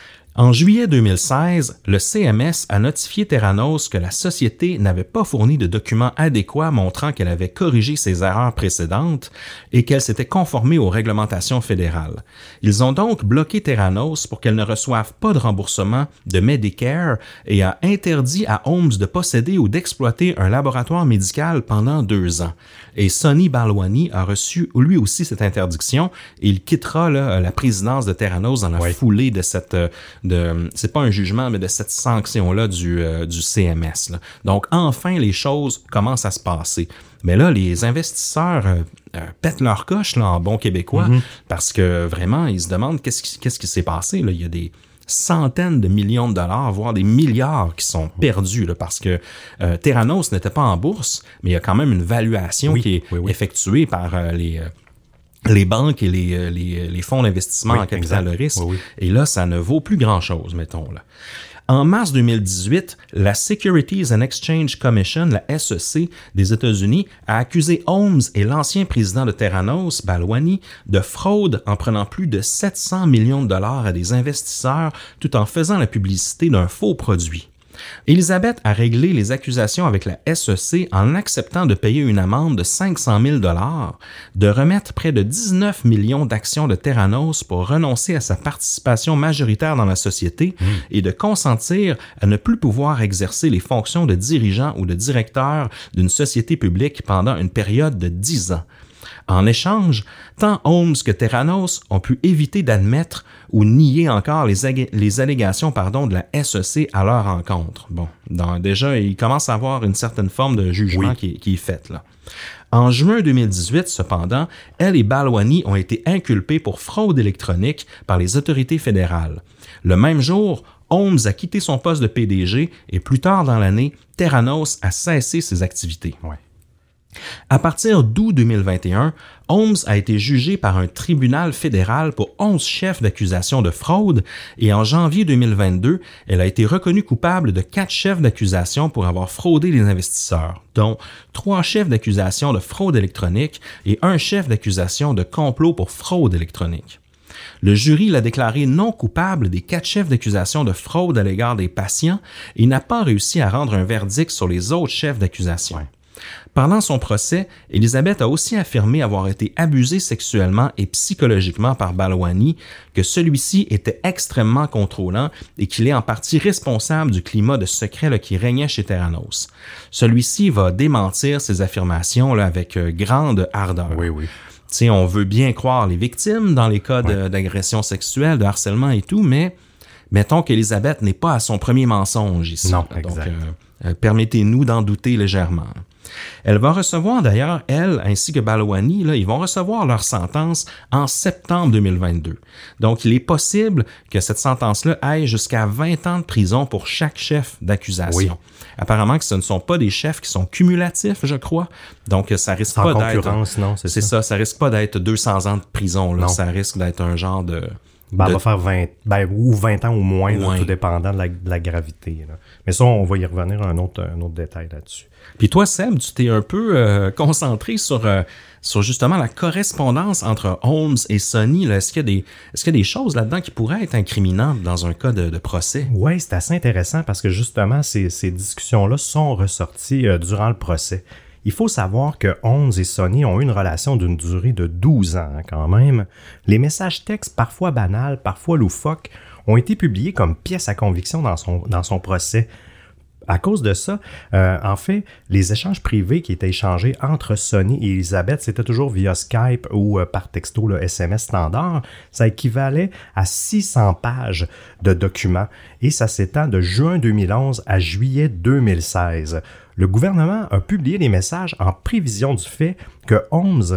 En juillet deux mille seize, le C M S a notifié Theranos que la société n'avait pas fourni de documents adéquats montrant qu'elle avait corrigé ses erreurs précédentes et qu'elle s'était conformée aux réglementations fédérales. Ils ont donc bloqué Theranos pour qu'elle ne reçoive pas de remboursement de Medicare et a interdit à Holmes de posséder ou d'exploiter un laboratoire médical pendant deux ans. Et Sonny Balwani a reçu lui aussi cette interdiction et il quittera là, la présidence de Theranos dans la ouais. foulée de cette... De, c'est pas un jugement, mais de cette sanction-là du, euh, du C M S. Là. Donc, enfin, les choses commencent à se passer. Mais là, les investisseurs euh, euh, pètent leur coche là, en bon québécois mm-hmm. parce que vraiment, ils se demandent qu'est-ce qui, qu'est-ce qui s'est passé. Là. Il y a des centaines de millions de dollars, voire des milliards qui sont perdus là, parce que euh, Theranos n'était pas en bourse, mais il y a quand même une valuation oui, qui est oui, oui. effectuée par euh, les... Euh, les banques et les, les, les fonds d'investissement oui, en capital de risque. Oui, oui. Et là, ça ne vaut plus grand-chose, mettons. Là. En mars deux mille dix-huit, la Securities and Exchange Commission, la S E C des États-Unis, a accusé Holmes et l'ancien président de Theranos, Balwani, de fraude en prenant plus de sept cents millions de dollars à des investisseurs tout en faisant la publicité d'un faux produit. Elizabeth a réglé les accusations avec la S E C en acceptant de payer une amende de cinq cent mille dollars, de remettre près de dix-neuf millions d'actions de Theranos pour renoncer à sa participation majoritaire dans la société mmh. et de consentir à ne plus pouvoir exercer les fonctions de dirigeant ou de directeur d'une société publique pendant une période de dix ans. En échange, tant Holmes que Theranos ont pu éviter d'admettre ou nier encore les, ag- les allégations pardon, de la S E C à leur encontre. Bon, dans, déjà, il commence à avoir une certaine forme de jugement oui. qui, qui est faite là. En juin deux mille dix-huit, cependant, elle et Balwani ont été inculpés pour fraude électronique par les autorités fédérales. Le même jour, Holmes a quitté son poste de P D G et plus tard dans l'année, Theranos a cessé ses activités. Ouais. À partir d'août deux mille vingt et un, Holmes a été jugé par un tribunal fédéral pour onze chefs d'accusation de fraude et en janvier deux mille vingt-deux, elle a été reconnue coupable de quatre chefs d'accusation pour avoir fraudé les investisseurs, dont trois chefs d'accusation de fraude électronique et un chef d'accusation de complot pour fraude électronique. Le jury l'a déclaré non coupable des quatre chefs d'accusation de fraude à l'égard des patients et n'a pas réussi à rendre un verdict sur les autres chefs d'accusation. Ouais. Pendant son procès, Elizabeth a aussi affirmé avoir été abusée sexuellement et psychologiquement par Balwani, que celui-ci était extrêmement contrôlant et qu'il est en partie responsable du climat de secret là, qui régnait chez Theranos. Celui-ci va démentir ces affirmations là, avec euh, grande ardeur. Oui, oui. T'sais, on veut bien croire les victimes dans les cas de, ouais. d'agression sexuelle, de harcèlement et tout, mais mettons qu'Elizabeth n'est pas à son premier mensonge ici. Non, là. exact. Donc, euh, euh, permettez-nous d'en douter légèrement. Elle va recevoir d'ailleurs, elle ainsi que Balwani, là, ils vont recevoir leur sentence en septembre deux mille vingt-deux. Donc, il est possible que cette sentence-là aille jusqu'à vingt ans de prison pour chaque chef d'accusation. Oui. Apparemment que ce ne sont pas des chefs qui sont cumulatifs, je crois. Donc, ça risque Sans pas concurrence, d'être... non, c'est, c'est ça. ça. Ça risque pas d'être deux cents ans de prison. Là. Ça risque d'être un genre de... Ben, de... elle va faire vingt, ben, ou vingt ans ou moins, ouais. là, tout dépendant de la, de la gravité. Là. Mais ça, on va y revenir un autre, un autre détail là-dessus. Puis toi, Seb, tu t'es un peu euh, concentré sur, euh, sur justement la correspondance entre Holmes et Sonny. Là. Est-ce qu'il y a des, est-ce qu'il y a des choses là-dedans qui pourraient être incriminantes dans un cas de, de procès? Oui, c'est assez intéressant parce que justement, ces, ces discussions-là sont ressorties euh, durant le procès. Il faut savoir que Holmes et Sonny ont eu une relation d'une durée de douze ans hein, quand même. Les messages textes, parfois banals, parfois loufoques, ont été publiés comme pièces à conviction dans son, dans son procès. À cause de ça, euh, en fait, les échanges privés qui étaient échangés entre Sonny et Elizabeth, c'était toujours via Skype ou euh, par texto, le S M S standard. Ça équivalait à six cents pages de documents et ça s'étend de juin deux mille onze à juillet deux mille seize. Le gouvernement a publié les messages en prévision du fait que Holmes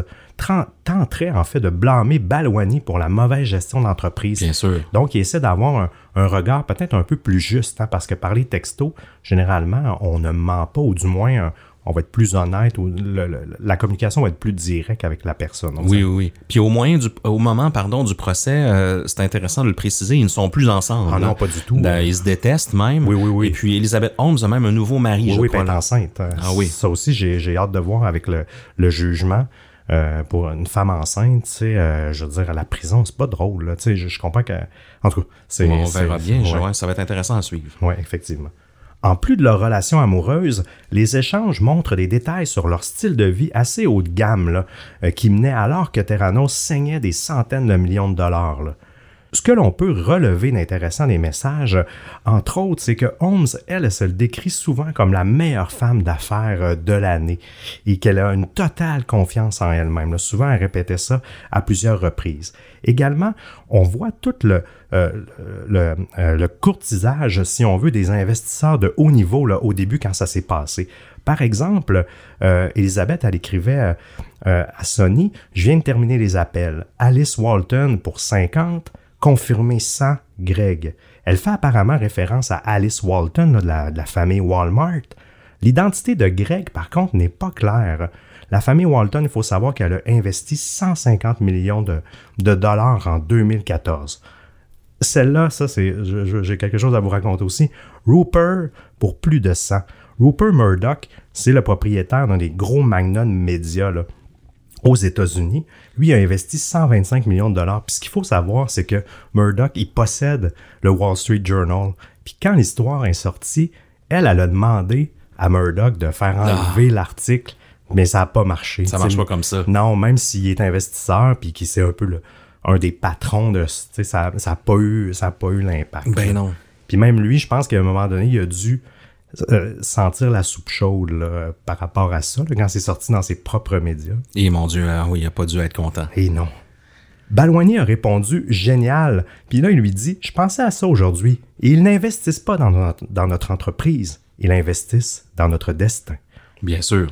tran- tenterait en fait de blâmer Balwani pour la mauvaise gestion de l'entreprise. Bien sûr. Donc, il essaie d'avoir un, un regard peut-être un peu plus juste, hein, parce que par les textos, généralement, on ne ment pas, ou du moins, un, on va être plus honnête, ou le, le, la communication va être plus directe avec la personne. Oui, oui, oui. Puis au moyen du, au moment, pardon, du procès, euh, c'est intéressant de le préciser, ils ne sont plus ensemble. Ah là. non, pas du tout. Ben, ils se détestent même. Oui, oui, oui. Et puis Elizabeth Holmes a même un nouveau mari, Oui, je oui, crois. puis elle est là. enceinte. Ah oui. Ça aussi, j'ai, j'ai hâte de voir avec le, le jugement. Euh, pour une femme enceinte, tu sais, euh, je veux dire, à la prison, c'est pas drôle, là, tu sais, je, je comprends que... En tout cas, c'est... On c'est, verra bien, ouais. ouais, ça va être intéressant à suivre. Oui, effectivement. En plus de leur relation amoureuse, les échanges montrent des détails sur leur style de vie assez haut de gamme, là, euh, qui menait alors que Theranos saignait des centaines de millions de dollars, là. Ce que l'on peut relever d'intéressant des messages, entre autres, c'est que Holmes, elle, elle se le décrit souvent comme la meilleure femme d'affaires de l'année et qu'elle a une totale confiance en elle-même. Là, souvent, elle répétait ça à plusieurs reprises. Également, on voit tout le, euh, le, euh, le courtisage, si on veut, des investisseurs de haut niveau là, au début quand ça s'est passé. Par exemple, euh, Elisabeth, elle écrivait euh, euh, à Sony, « Je viens de terminer les appels. Alice Walton pour cinquante, confirmé cent, Greg. » Elle fait apparemment référence à Alice Walton, là, de, la, de la famille Walmart. L'identité de Greg, par contre, n'est pas claire. La famille Walton, il faut savoir qu'elle a investi cent cinquante millions de, de dollars en deux mille quatorze. Celle-là, ça, c'est, je, je, j'ai quelque chose à vous raconter aussi. Rupert, pour plus de cent. Rupert Murdoch, c'est le propriétaire d'un des gros magnats médias, là, aux États-Unis. Lui a investi cent vingt-cinq millions de dollars. Puis ce qu'il faut savoir, c'est que Murdoch, il possède le Wall Street Journal. Puis quand l'histoire est sortie, elle, elle a demandé à Murdoch de faire enlever ah. l'article, mais ça n'a pas marché. Ça marche pas comme ça. Non, même s'il est investisseur, puis qu'il c'est un peu le, un des patrons de... Ça n'a pas eu, ça a pas eu l'impact. Ben là. non. Puis même lui, je pense qu'à un moment donné, il a dû Euh, sentir la soupe chaude là, par rapport à ça, là, quand c'est sorti dans ses propres médias. Et mon Dieu, ah oui, il n'a pas dû être content. Et non. Balwani a répondu « Génial ». Puis là, il lui dit « Je pensais à ça aujourd'hui. » Et ils n'investissent pas dans notre, dans notre entreprise. Ils investissent dans notre destin. Bien sûr.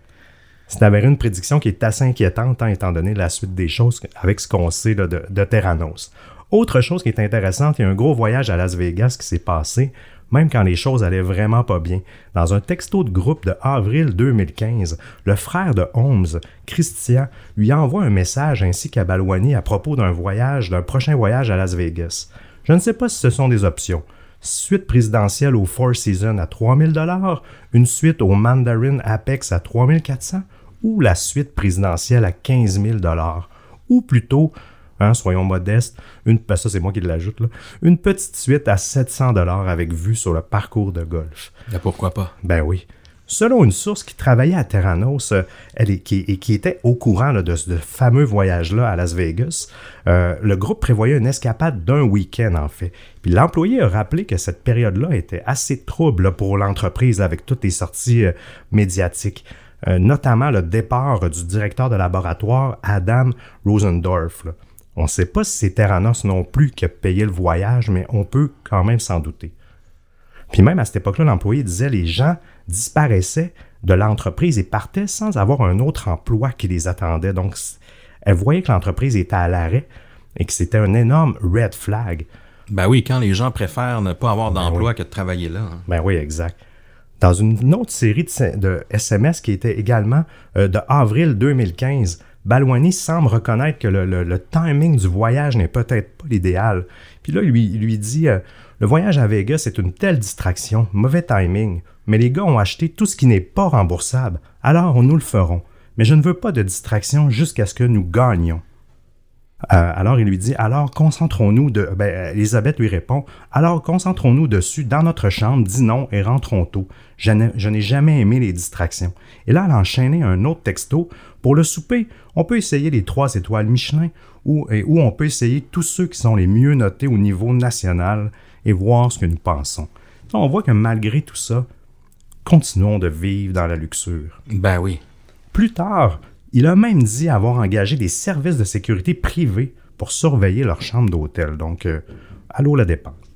C'est avéré une prédiction qui est assez inquiétante, hein, étant donné la suite des choses avec ce qu'on sait là, de, de Theranos. Autre chose qui est intéressante, il y a un gros voyage à Las Vegas qui s'est passé, même quand les choses allaient vraiment pas bien. Dans un texto de groupe de avril deux mille quinze, le frère de Holmes, Christian, lui envoie un message ainsi qu'à Balwani à propos d'un voyage, d'un prochain voyage à Las Vegas. Je ne sais pas si ce sont des options. Suite présidentielle au Four Seasons à trois mille dollars, une suite au Mandarin Apex à trois mille quatre cents ou la suite présidentielle à quinze mille dollars. Ou plutôt... Hein, soyons modestes, une, ben ça c'est moi qui l'ajoute, là, une petite suite à sept cents dollars avec vue sur le parcours de golf. Ben pourquoi pas? Ben oui. Selon une source qui travaillait à Theranos euh, elle est, qui, et qui était au courant là, de ce fameux voyage-là à Las Vegas, euh, le groupe prévoyait une escapade d'un week-end en fait. Puis l'employé a rappelé que cette période-là était assez trouble là, pour l'entreprise là, avec toutes les sorties euh, médiatiques. Euh, notamment le départ du directeur de laboratoire Adam Rosendorf. Là. On ne sait pas si c'est Theranos non plus qui a payé le voyage, mais on peut quand même s'en douter. Puis même à cette époque-là, l'employé disait les gens disparaissaient de l'entreprise et partaient sans avoir un autre emploi qui les attendait. Donc, elle voyait que l'entreprise était à l'arrêt et que c'était un énorme red flag. Ben oui, quand les gens préfèrent ne pas avoir d'emploi ben oui. que de travailler là. Hein. Ben oui, exact. Dans une autre série de, de S M S qui était également euh, de avril deux mille quinze, Balwani semble reconnaître que le, le, le timing du voyage n'est peut-être pas l'idéal. Puis là, il lui, il lui dit euh, « Le voyage à Vegas est une telle distraction, mauvais timing, mais les gars ont acheté tout ce qui n'est pas remboursable, alors nous le ferons. Mais je ne veux pas de distraction jusqu'à ce que nous gagnions. » Euh, alors il lui dit « Alors concentrons-nous de... » Ben, Elisabeth lui répond « Alors concentrons-nous dessus dans notre chambre, dînons et rentrons tôt. Je n'ai, je n'ai jamais aimé les distractions. » Et là, elle a enchaîné un autre texto. « Pour le souper, on peut essayer les trois étoiles Michelin ou, et, ou on peut essayer tous ceux qui sont les mieux notés au niveau national et voir ce que nous pensons. » On voit que malgré tout ça, continuons de vivre dans la luxure. Ben oui. Plus tard, il a même dit avoir engagé des services de sécurité privés pour surveiller leur chambre d'hôtel. Donc, euh, allô la dépense.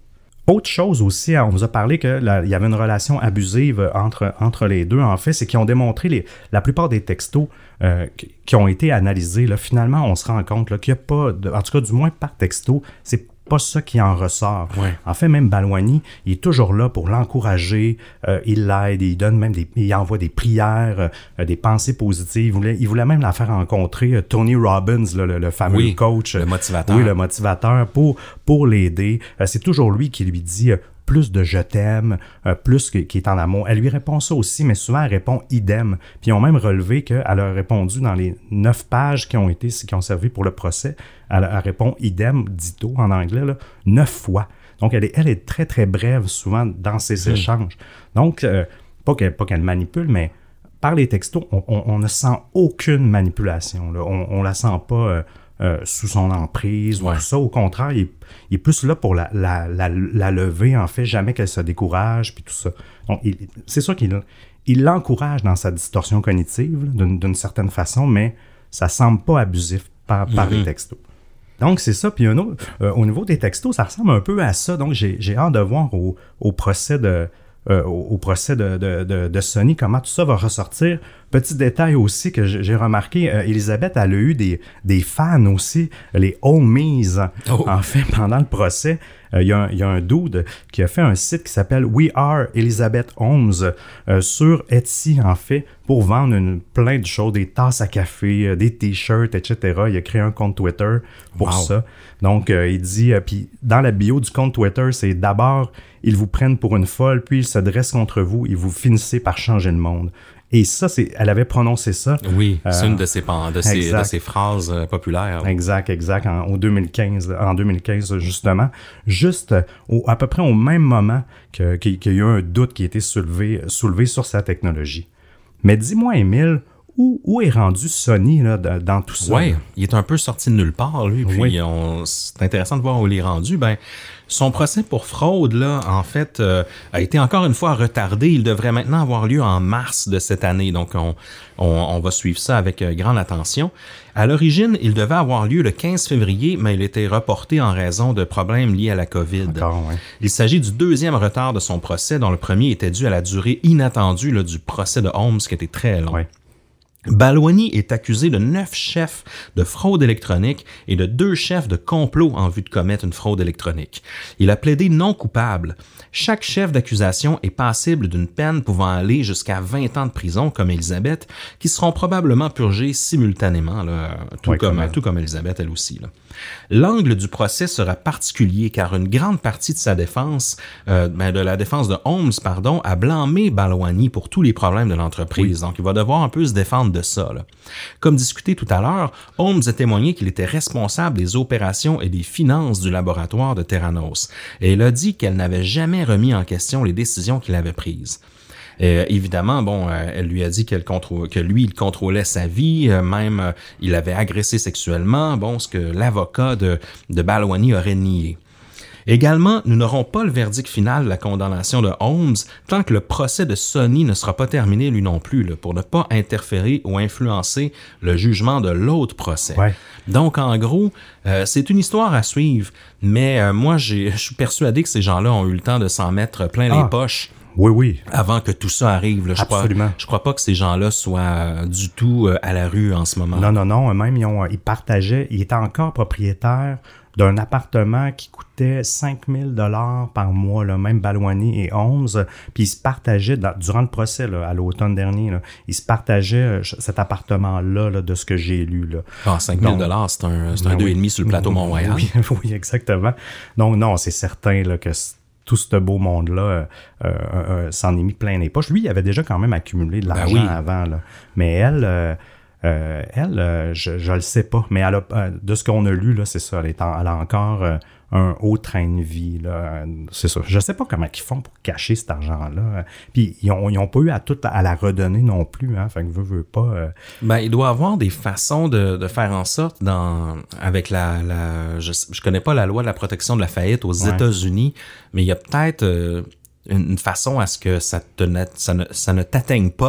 Autre chose aussi, on vous a parlé qu'il y avait une relation abusive entre, entre les deux, en fait, c'est qu'ils ont démontré les, la plupart des textos euh, qui ont été analysés. Là, finalement, on se rend compte là, qu'il n'y a pas, de, en tout cas du moins par texto, c'est pas ça qui en ressort. Ouais. En fait, même Balwani, il est toujours là pour l'encourager, euh, il l'aide, il donne même des, il envoie des prières, euh, des pensées positives. Il voulait, il voulait même la faire rencontrer euh, Tony Robbins, là, le, le fameux oui, coach, le motivateur. Oui, le motivateur pour pour l'aider. Euh, c'est toujours lui qui lui dit euh, plus de je t'aime, euh, plus que, qui est en amour. Elle lui répond ça aussi, mais souvent elle répond idem. Puis ils ont même relevé qu'elle a répondu dans les neuf pages qui ont été, qui ont servi pour le procès, elle, elle répond idem, ditto en anglais, là, neuf fois. Donc elle est, elle est très très brève souvent dans ses mmh. échanges. Donc, euh, pas qu'elle, pas qu'elle manipule, mais par les textos, on, on, on ne sent aucune manipulation. Là. On, on la sent pas... Euh, Euh, sous son emprise ou ouais. tout ça. Au contraire, il est, il est plus là pour la, la, la, la lever, en fait, jamais qu'elle se décourage, puis tout ça. Donc, il, c'est sûr qu'il il l'encourage dans sa distorsion cognitive, là, d'une, d'une certaine façon, mais ça semble pas abusif par, par mm-hmm. les textos. Donc, c'est ça. Puis un autre, euh, au niveau des textos, ça ressemble un peu à ça. Donc, j'ai, j'ai hâte de voir au, au procès de... Euh, au, au procès de, de, de, de Sony, comment tout ça va ressortir. Petit détail aussi que j'ai remarqué, euh, Elisabeth, elle a eu des, des fans aussi, les homies, oh. en fait, pendant le procès. Il euh, y, y a un dude qui a fait un site qui s'appelle We Are Elizabeth Holmes euh, sur Etsy, en fait, pour vendre une, plein de choses, des tasses à café, euh, des t-shirts, et cetera. Il a créé un compte Twitter pour wow. ça. Donc, euh, il dit, euh, puis dans la bio du compte Twitter, c'est d'abord, ils vous prennent pour une folle, puis ils se dressent contre vous et vous finissez par changer le monde. Et ça, c'est, elle avait prononcé ça. Oui, euh, c'est une de ses, de ses, de ses phrases euh, populaires. Exact, exact, en, en deux mille quinze, en deux mille quinze justement, juste au, à peu près au même moment que, qu'il, qu'il y a eu un doute qui a été soulevé, soulevé sur sa technologie. Mais dis-moi, Émile, Où, où est rendu Sony là, dans tout ça? Oui, il est un peu sorti de nulle part, lui. Puis oui. on, c'est intéressant de voir où il est rendu. Ben, son procès pour fraude, là, en fait, euh, a été encore une fois retardé. Il devrait maintenant avoir lieu en mars de cette année. Donc, on, on, on va suivre ça avec euh, grande attention. À l'origine, il devait avoir lieu le quinze février, mais il était reporté en raison de problèmes liés à la COVID. D'accord, ouais. Il s'agit du deuxième retard de son procès, dont le premier était dû à la durée inattendue là, du procès de Holmes, qui était très long. Ouais. Balwani est accusé de neuf chefs de fraude électronique et de deux chefs de complot en vue de commettre une fraude électronique. Il a plaidé non coupable. Chaque chef d'accusation est passible d'une peine pouvant aller jusqu'à vingt ans de prison, comme Elisabeth, qui seront probablement purgés simultanément, là, tout, ouais, comme, tout comme Elisabeth, elle aussi. Là. L'angle du procès sera particulier car une grande partie de sa défense, euh, ben de la défense de Holmes, pardon, a blâmé Balwani pour tous les problèmes de l'entreprise. Oui. Donc, il va devoir un peu se défendre de ça. Là. Comme discuté tout à l'heure, Holmes a témoigné qu'il était responsable des opérations et des finances du laboratoire de Theranos. Et il a dit qu'elle n'avait jamais remis en question les décisions qu'il avait prises. Euh, évidemment, bon, euh, elle lui a dit qu'elle contrôle, que lui, il contrôlait sa vie, euh, même euh, il avait agressé sexuellement, bon, ce que l'avocat de, de Balwani aurait nié. Également, nous n'aurons pas le verdict final de la condamnation de Holmes tant que le procès de Sony ne sera pas terminé lui non plus, là, pour ne pas interférer ou influencer le jugement de l'autre procès. Ouais. Donc, en gros, euh, c'est une histoire à suivre, mais euh, moi, j'ai, je suis persuadé que ces gens-là ont eu le temps de s'en mettre plein ah. les poches. Oui, oui. Avant que tout ça arrive. Là, je Absolument. Crois, je crois pas que ces gens-là soient euh, du tout euh, à la rue en ce moment. Non, non, non. Même, ils, ont, ils partageaient, ils étaient encore propriétaires d'un appartement qui coûtait cinq mille dollars par mois, là, même Balwani et Holmes. Puis ils se partageaient, dans, durant le procès, là, à l'automne dernier, là, ils se partageaient euh, cet appartement-là là, de ce que j'ai lu. Là. Ah, cinq mille dollars, c'est un, c'est un deux virgule cinq sur le plateau Mont-Royal. Oui, oui, exactement. Donc non, c'est certain là, que tout ce beau monde-là euh, euh, euh, s'en est mis plein les poches. Lui, il avait déjà quand même accumulé de l'argent ben oui. avant. Là. Mais elle, euh, euh, elle euh, je ne le sais pas. Mais elle a, euh, de ce qu'on a lu, là, c'est ça. Elle, est en, elle a encore euh, un haut train de vie. Là. C'est ça. Je ne sais pas comment ils font pour cacher cet argent-là. Puis, ils n'ont ils ont pas eu à tout à la redonner non plus. Hein. Fait que veut, veut pas... Euh... Ben, il doit y avoir des façons de, de faire en sorte, dans avec la... la je ne connais pas la loi de la protection de la faillite aux ouais. États-Unis, mais il y a peut-être euh, une, une façon à ce que ça, te, ça, ne, ça ne t'atteigne pas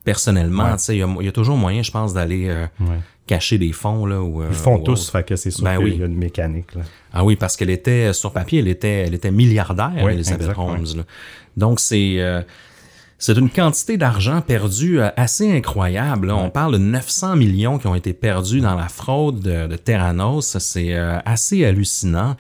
personnellement, Ouais. tu sais, il y, y a toujours moyen, je pense, d'aller euh, Ouais. cacher des fonds, là. Ou, euh, Ils font ou tous, autre. fait que c'est sûr Ben qu'il oui. y a une mécanique, là. Ah oui, parce qu'elle était, sur papier, elle était, elle était milliardaire, Oui, Elizabeth exact, Holmes. ouais. Là. Donc, c'est, euh, c'est une quantité d'argent perdu euh, assez incroyable. Là. On parle de neuf cents millions qui ont été perdus dans la fraude de, de Theranos. C'est euh, assez hallucinant.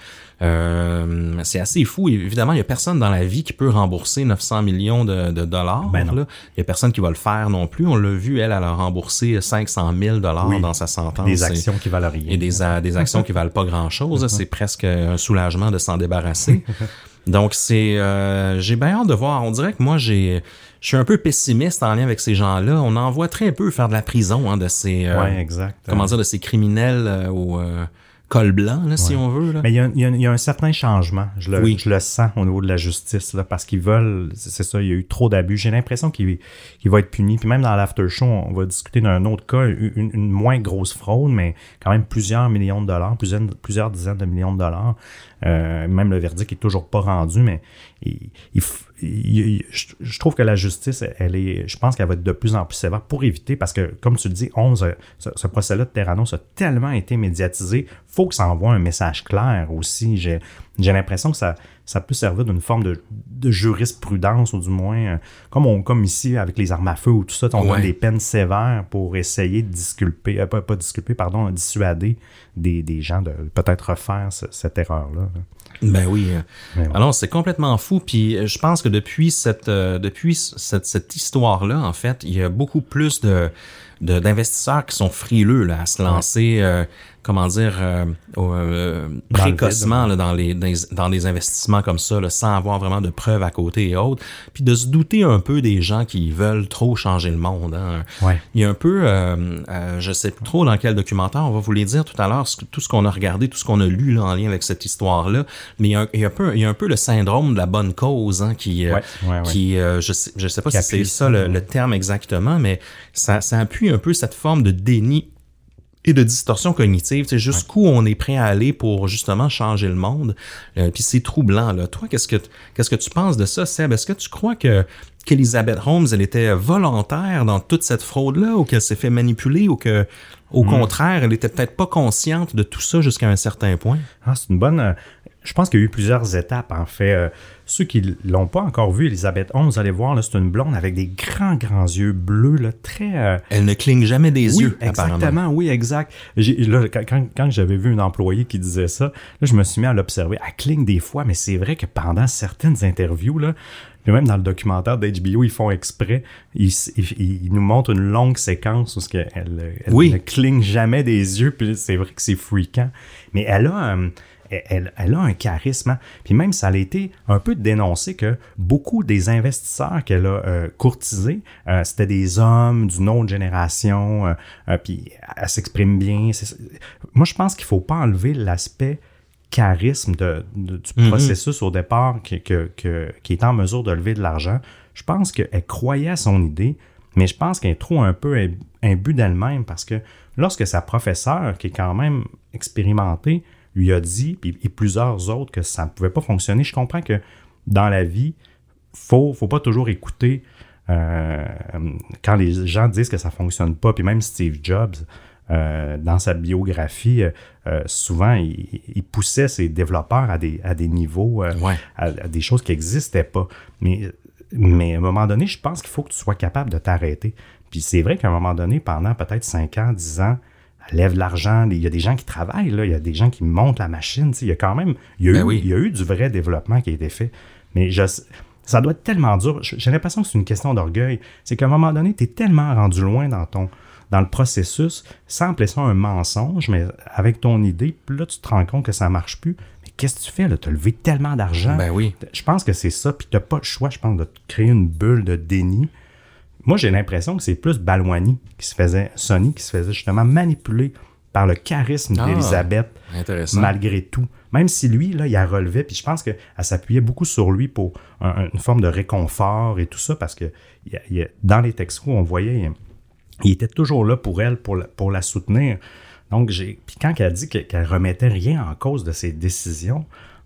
Euh, c'est assez fou. Évidemment, il y a personne dans la vie qui peut rembourser neuf cents millions de, de dollars. Ben non. Là. Il y a personne qui va le faire non plus. On l'a vu, elle, elle a remboursé cinq cent mille dollars Oui. dans sa sentence. Des actions qui valent rien. Et des, a- des actions qui valent pas grand-chose. C'est presque un soulagement de s'en débarrasser. Donc, c'est, euh, j'ai bien hâte de voir. On dirait que moi, j'ai, je suis un peu pessimiste en lien avec ces gens-là. On en voit très peu faire de la prison, hein, de ces, euh, Ouais, exact. comment dire, de ces criminels euh, au euh, col blanc, là, si on veut. Là. Mais il y, a, il, y a, il y a un certain changement. Je le, Oui. je le sens au niveau de la justice, là, parce qu'ils veulent, c'est, c'est ça, il y a eu trop d'abus. J'ai l'impression qu'il, qu'il va être puni. Puis même dans l'after show, on va discuter d'un autre cas, une, une moins grosse fraude, mais quand même plusieurs millions de dollars, plusieurs, plusieurs dizaines de millions de dollars. Euh, même le verdict est toujours pas rendu, mais il, il, il, je, je trouve que la justice, elle est, je pense qu'elle va être de plus en plus sévère pour éviter, parce que, comme tu le dis, onze, ce, ce procès-là de Theranos a tellement été médiatisé, faut que ça envoie un message clair aussi. J'ai, j'ai l'impression que ça, ça peut servir d'une forme de, de jurisprudence, ou du moins, euh, comme, on, comme ici avec les armes à feu ou tout ça, on Ouais. donne des peines sévères pour essayer de disculper, euh, pas, pas disculper, pardon, dissuader des, des gens de peut-être refaire ce, cette erreur-là. Ben oui. Mais bon. Alors, c'est complètement fou. Puis, je pense que depuis cette, euh, depuis cette, cette histoire-là, en fait, il y a beaucoup plus de, de d'investisseurs qui sont frileux là, à se lancer, euh, comment dire, euh, euh, précocement là, dans, les, dans, les, dans des investissements comme ça, là, sans avoir vraiment de preuves à côté et autres. Puis de se douter un peu des gens qui veulent trop changer le monde. Hein. Ouais. Il y a un peu, euh, euh, je sais plus trop dans quel documentaire, on va vous les dire tout à l'heure, ce, tout ce qu'on a regardé, tout ce qu'on a lu là, en lien avec cette histoire-là. Mais il y a un, il y a un peu, il y a un peu le syndrome de la bonne cause, hein, qui, euh, Ouais, ouais, ouais. qui, euh, je sais, je sais pas Qui si c'est appuie ça ça, le, ouais. le terme exactement, mais ça, ça appuie un peu cette forme de déni et de distorsion cognitive, tu sais, jusqu'où on est prêt à aller pour justement changer le monde. Euh, puis c'est troublant, là. Toi, qu'est-ce que qu'est-ce que tu penses de ça, Seb? Est-ce que tu crois que qu'Elizabeth Holmes, elle était volontaire dans toute cette fraude-là, ou qu'elle s'est fait manipuler, ou que, au Mm. contraire, elle était peut-être pas consciente de tout ça jusqu'à un certain point? Ah, c'est une bonne... euh, je pense qu'il y a eu plusieurs étapes, en fait. Euh, ceux qui l'ont pas encore vu, Elizabeth Holmes, vous allez voir, là, c'est une blonde avec des grands, grands yeux bleus, là, très... euh, Elle ne cligne jamais des oui, yeux, apparemment. exactement, oui, exact. J'ai, là, quand, quand, quand j'avais vu une employée qui disait ça, là, je me suis mis à l'observer. Elle cligne des fois, mais c'est vrai que pendant certaines interviews, là, puis même dans le documentaire d'H B O, ils font exprès, ils, ils, ils nous montrent une longue séquence où ce qu'elle, elle Oui. ne cligne jamais des yeux, puis c'est vrai que c'est fréquent. Mais elle a... Euh, Elle, elle a un charisme, hein. Puis même ça a été un peu dénoncé que beaucoup des investisseurs qu'elle a euh, courtisés, euh, c'était des hommes d'une autre génération, euh, euh, puis elle s'exprime bien. C'est, moi, je pense qu'il faut pas enlever l'aspect charisme de, de- du Mm-hmm. processus au départ qui, que, que, qui est en mesure de lever de l'argent. Je pense qu'elle croyait à son idée, mais je pense qu'elle est trop un peu im- imbue d'elle-même, parce que lorsque sa professeure, qui est quand même expérimentée, lui a dit, puis et plusieurs autres, que ça ne pouvait pas fonctionner. Je comprends que dans la vie, faut, faut pas toujours écouter euh, quand les gens disent que ça fonctionne pas. Puis même Steve Jobs, euh, dans sa biographie, euh, souvent, il, il poussait ses développeurs à des, à des niveaux, euh, Ouais. à, à des choses qui n'existaient pas. Mais, mais à un moment donné, je pense qu'il faut que tu sois capable de t'arrêter. Puis c'est vrai qu'à un moment donné, pendant peut-être cinq ans, dix ans, elle lève de l'argent, il y a des gens qui travaillent, là, il y a des gens qui montent la machine, tu sais, il y a quand même, il y a, Ben eu, oui. il y a eu du vrai développement qui a été fait. Mais je, ça doit être tellement dur. J'ai l'impression que c'est une question d'orgueil. C'est qu'à un moment donné, tu es tellement rendu loin dans ton dans le processus, sans appeler ça un mensonge, mais avec ton idée, puis là, tu te rends compte que ça marche plus. Mais qu'est-ce que tu fais, là? Tu as levé tellement d'argent. Ben oui. Je pense que c'est ça, puis tu n'as pas le choix, je pense, de te créer une bulle de déni. Moi, j'ai l'impression que c'est plus Balwani qui se faisait, Sony, qui se faisait justement manipuler par le charisme Ah, d'Elisabeth, intéressant. malgré tout. Même si lui, là, il a relevé, puis je pense qu'elle s'appuyait beaucoup sur lui pour un- une forme de réconfort et tout ça, parce que il y a- il y a- dans les textos, on voyait, il, il était toujours là pour elle, pour la, pour la soutenir. Donc, j'ai, puis quand elle a dit que- qu'elle remettait rien en cause de ses décisions,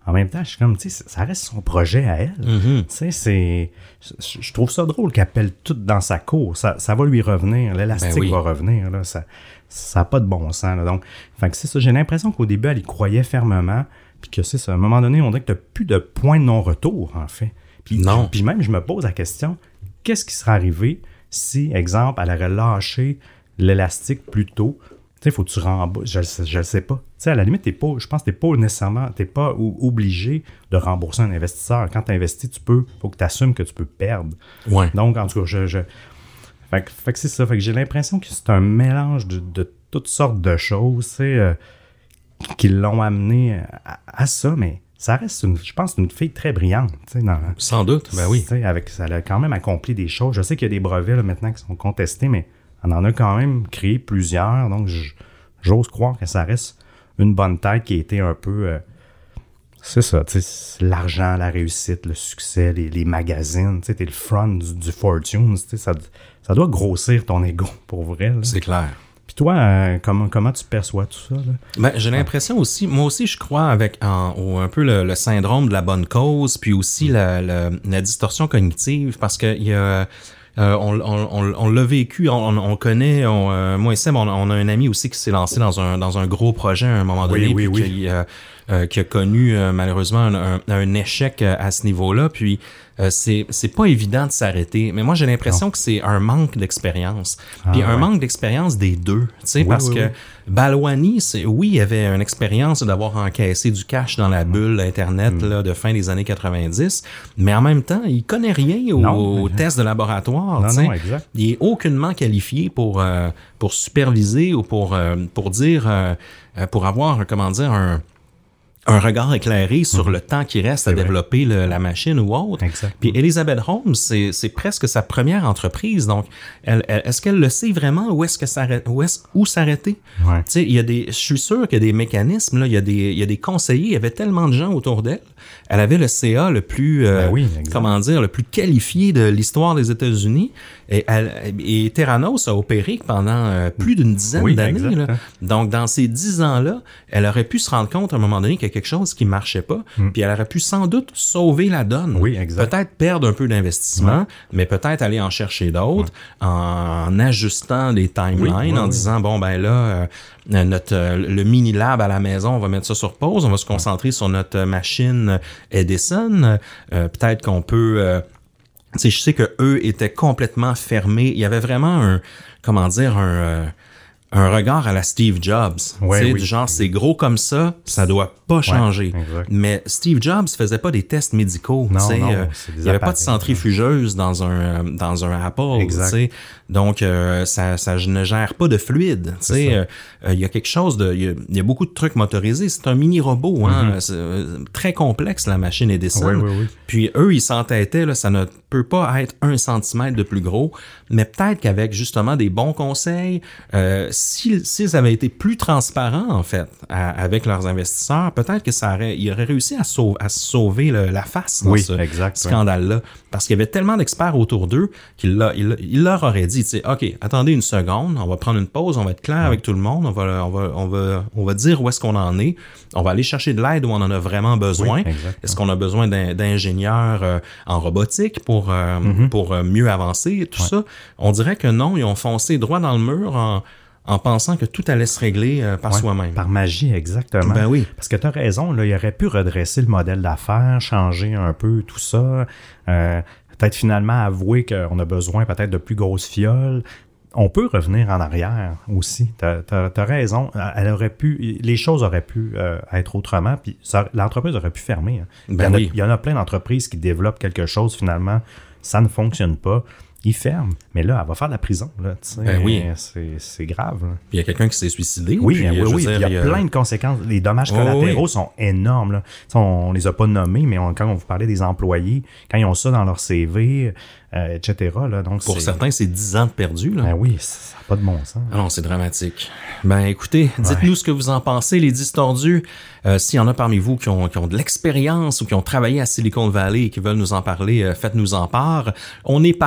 en même temps, je suis comme, tu sais, ça reste son projet à elle. Mm-hmm. Tu sais, c'est... Je, je trouve ça drôle qu'elle pèle tout dans sa cour. Ça, ça va lui revenir. L'élastique ben oui. va revenir. Là. Ça n'a pas de bon sens. Là. Donc, fait que c'est ça. J'ai l'impression qu'au début, elle y croyait fermement. Puis que c'est ça. À un moment donné, on dirait que tu n'as plus de point de non-retour, en fait. Puis, non. Puis même, je me pose la question, qu'est-ce qui serait arrivé si, exemple, elle aurait lâché l'élastique plus tôt? Tu sais, il faut que tu rembourses. Je ne le sais pas. Tu sais, à la limite, t'es pas, je pense que tu n'es pas nécessairement, tu n'es pas ou, obligé de rembourser un investisseur. Quand tu investis, tu peux, il faut que tu assumes que tu peux perdre. Ouais. Donc, en tout cas, je... je fait, que, fait que c'est ça. Fait que j'ai l'impression que c'est un mélange de, de toutes sortes de choses, tu sais, euh, qui l'ont amené à, à ça, mais ça reste, une, je pense, une fille très brillante. Dans, Sans doute, ben oui. Avec, elle a quand même accompli des choses. Je sais qu'il y a des brevets là, maintenant qui sont contestés, mais elle en a quand même créé plusieurs. Donc, j'ose croire que ça reste une bonne tête qui a été un peu... Euh, c'est ça, tu sais, l'argent, la réussite, le succès, les, les magazines, tu sais, t'es le front du, du Fortune, tu sais, ça, ça doit grossir ton ego, pour vrai. Là. C'est clair. Puis toi, euh, comment, comment tu perçois tout ça? Là? Ben, j'ai l'impression aussi, moi aussi, je crois avec en, au, un peu le, le syndrome de la bonne cause, puis aussi la, la, la distorsion cognitive, parce que il y a... Euh, on, on, on, on l'a vécu, on, on connaît, on, euh, moi et Seb, on, on a un ami aussi qui s'est lancé dans un dans un gros projet à un moment donné, oui, oui, puis oui. Qui, euh, euh, qui a connu euh, malheureusement un, un, un échec à ce niveau-là, puis euh, c'est c'est pas évident de s'arrêter. Mais moi j'ai l'impression non. que c'est un manque d'expérience, puis ah, un ouais. manque d'expérience des deux, tu sais, oui, parce oui, que oui. Balwani, c'est oui, il avait une expérience d'avoir encaissé du cash dans la bulle Internet mm. là, de fin des années quatre-vingt-dix, mais en même temps, il connaît rien aux tests de laboratoire. Non, non, exact. Il est aucunement qualifié pour euh, pour superviser ou pour euh, pour dire euh, pour avoir comment dire un un regard éclairé sur mm-hmm. le temps qui reste à développer le, la machine ou autre. Exactement. Puis Elizabeth Holmes, c'est, c'est presque sa première entreprise. Donc, elle, elle, est-ce qu'elle le sait vraiment où est-ce que s'arrête, où est-ce où s'arrêter? Ouais. Tu sais, il y a des, je suis sûr qu'il y a des mécanismes là, il y a des, il y a des conseillers. Il y avait tellement de gens autour d'elle. Elle avait le C A le plus, euh, ben oui, comment dire, le plus qualifié de l'histoire des États-Unis. Et, elle, et Theranos a opéré pendant euh, plus d'une dizaine oui, d'années. exact, là. hein. Donc, dans ces dix ans-là, elle aurait pu se rendre compte à un moment donné qu'il y a quelque chose qui marchait pas, mm. puis elle aurait pu sans doute sauver la donne. Oui, exact. Peut-être perdre un peu d'investissement, ouais. mais peut-être aller en chercher d'autres ouais. en ajustant les timelines, oui, oui, en oui. disant, bon, ben là, euh, notre euh, le mini-lab à la maison, on va mettre ça sur pause, on va se concentrer ouais. sur notre machine Edison. Euh, peut-être qu'on peut... Euh, tu sais, je sais que eux étaient complètement fermés. Il y avait vraiment un, comment dire, un, euh, un regard à la Steve Jobs. Ouais, tu sais, oui, du genre, oui. c'est gros comme ça, ça doit pas changer. Ouais, mais Steve Jobs faisait pas des tests médicaux. Non, tu sais, non, euh, il y avait pas de centrifugeuse dans un dans un Apple. Exact. Tu sais, donc euh, ça ça ne gère pas de fluide. Tu sais, il euh, euh, y a quelque chose de, il y, y a beaucoup de trucs motorisés. C'est un mini robot, hein, mm-hmm. c'est, euh, très complexe la machine Edison. Oui, oui, oui. Puis eux, ils s'entêtaient là, ça ne peut pas être un centimètre de plus gros, mais peut-être qu'avec justement des bons conseils, euh, s'ils, s'ils avaient été plus transparents en fait à, avec leurs investisseurs, peut-être que ça aurait, ils auraient réussi à sauver, à sauver le, la face dans oui, ce exact, scandale-là, ouais. Parce qu'il y avait tellement d'experts autour d'eux qu'il l'a, il, il leur aurait dit, tu sais, ok, attendez une seconde, on va prendre une pause, on va être clair ouais. avec tout le monde, on va, on va, on va, on va dire où est-ce qu'on en est, on va aller chercher de l'aide où on en a vraiment besoin. Oui, est-ce qu'on a besoin d'un, d'ingénieurs euh, en robotique pour euh, mm-hmm. pour euh, mieux avancer et tout ouais. ça? On dirait que non, ils ont foncé droit dans le mur en en pensant que tout allait se régler euh, par ouais, soi-même. Par magie, exactement. Ben oui. Parce que tu as raison, là, il aurait pu redresser le modèle d'affaires, changer un peu tout ça, euh, peut-être finalement avouer qu'on a besoin peut-être de plus grosses fioles. On peut revenir en arrière aussi. Tu as raison. Elle aurait pu, les choses auraient pu euh, être autrement, puis ça, l'entreprise aurait pu fermer. Hein. Ben il, y en a, oui. il y en a plein d'entreprises qui développent quelque chose, finalement, ça ne fonctionne pas. Il ferme, mais là, elle va faire de la prison. Là, ben oui. c'est, c'est grave. Là. Puis il y a quelqu'un qui s'est suicidé. Oui, puis, oui, oui. Dire, il y a, il y a plein de conséquences. Les dommages collatéraux oh, oui. sont énormes. Là. On, on les a pas nommés, mais on, quand on vous parlait des employés, quand ils ont ça dans leur C V, euh, et cetera. Là, donc pour c'est... certains, c'est dix ans de perdu. Là. Ben oui, ça n'a pas de bon sens. Ah non, c'est dramatique. Ben écoutez, dites-nous ouais. ce que vous en pensez, les distordus. Euh, s'il y en a parmi vous qui ont, qui ont de l'expérience ou qui ont travaillé à Silicon Valley et qui veulent nous en parler, euh, faites-nous en part. On est partout.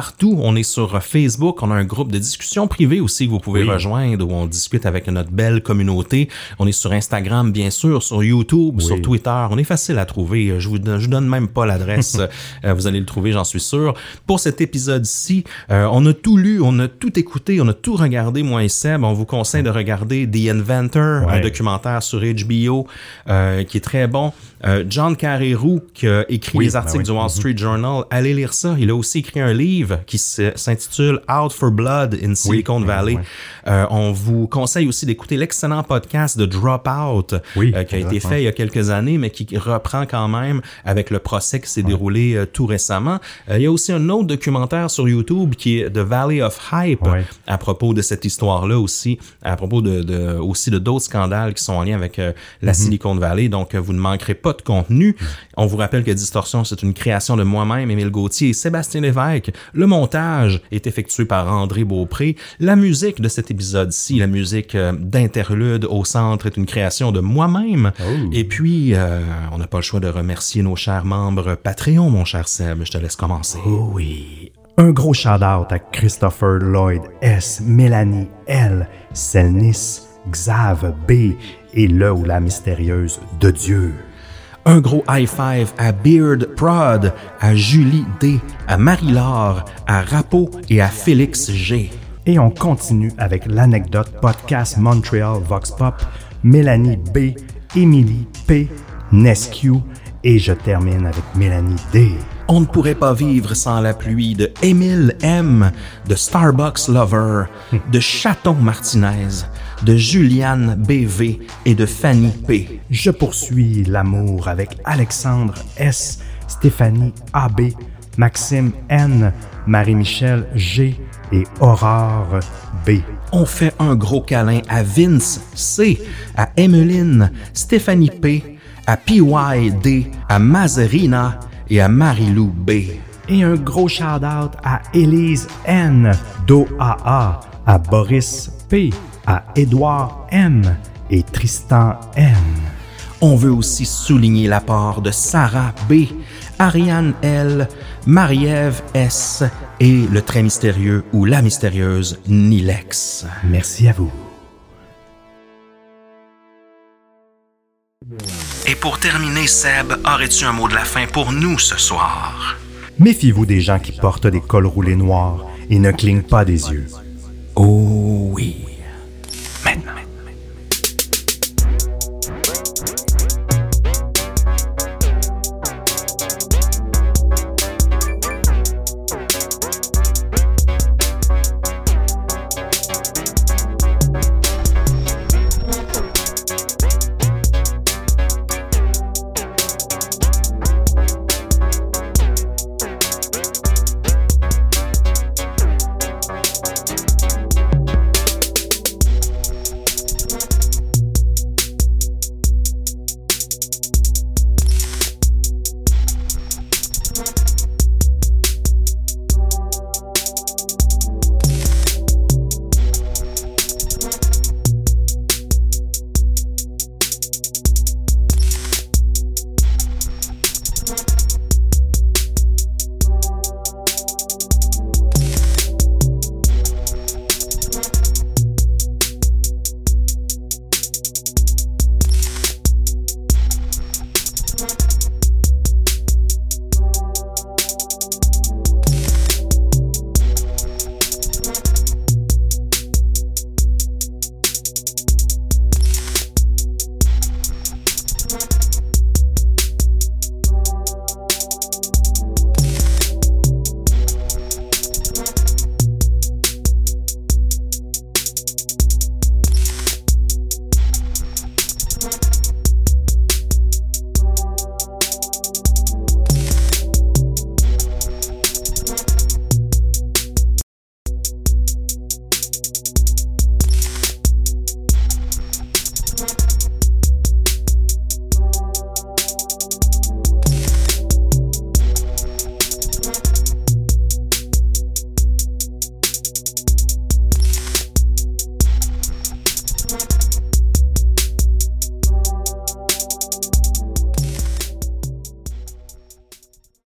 On est sur Facebook. On a un groupe de discussion privée aussi que vous pouvez oui. rejoindre où on discute avec notre belle communauté. On est sur Instagram, bien sûr, sur YouTube, oui. sur Twitter. On est facile à trouver. Je vous, je vous donne même pas l'adresse. Vous allez le trouver, j'en suis sûr. Pour cet épisode-ci, euh, on a tout lu, on a tout écouté, on a tout regardé, moi et Seb. On vous conseille de regarder The Inventor, ouais. un documentaire sur H B O euh, qui est très bon. Euh, John Carreyrou, qui a écrit oui, les articles ben oui. du Wall Street Journal, allez lire ça. Il a aussi écrit un livre qui s'intitule Out for Blood in Silicon oui, Valley. Oui. Euh, on vous conseille aussi d'écouter l'excellent podcast de Dropout, oui, euh, qui a été fait il y a quelques années, mais qui reprend quand même avec le procès qui s'est ouais. déroulé euh, tout récemment. Euh, il y a aussi un autre documentaire sur YouTube qui est The Valley of Hype, ouais. à propos de cette histoire-là aussi, à propos de, de aussi de d'autres scandales qui sont en lien avec euh, la mm-hmm. Silicon Valley. Donc, euh, vous ne manquerez pas de contenu. On vous rappelle que Distorsion, c'est une création de moi-même, Émile Gauthier et Sébastien Lévesque. Le montage est effectué par André Beaupré. La musique de cet épisode-ci, la musique euh, d'interlude au centre, est une création de moi-même. Oh. Et puis, euh, on n'a pas le choix de remercier nos chers membres Patreon, mon cher Seb. Je te laisse commencer. Oh oui. Un gros shout-out à Christopher Lloyd S, Mélanie L, Selnis, Xav B et le ou la mystérieuse de Dieu. Un gros high five à Beard Prod, à Julie D, à Marie-Laure, à Rapo et à Félix G. Et on continue avec l'anecdote podcast Montreal Vox Pop, Mélanie B, Émilie P, Nescu et je termine avec Mélanie D. On ne pourrait pas vivre sans la pluie de Émile M, de Starbucks Lover, de Chaton Martinez, de Juliane B V et de Fanny P. Je poursuis l'amour avec Alexandre S, Stéphanie A B, Maxime N, Marie-Michel G et Aurore B. On fait un gros câlin à Vince C, à Emmeline, Stéphanie P, à P Y D, à Mazerina et à Marie-Lou B. Et un gros shout-out à Élise N, Do A A, à Boris P, à Édouard M et Tristan N. On veut aussi souligner l'apport de Sarah B, Ariane L, Marie-Ève S et le très mystérieux ou la mystérieuse Nilex. Merci à vous. Et pour terminer, Seb, aurais-tu un mot de la fin pour nous ce soir? Méfiez-vous des gens qui portent des cols roulés noirs et ne clignent pas des yeux.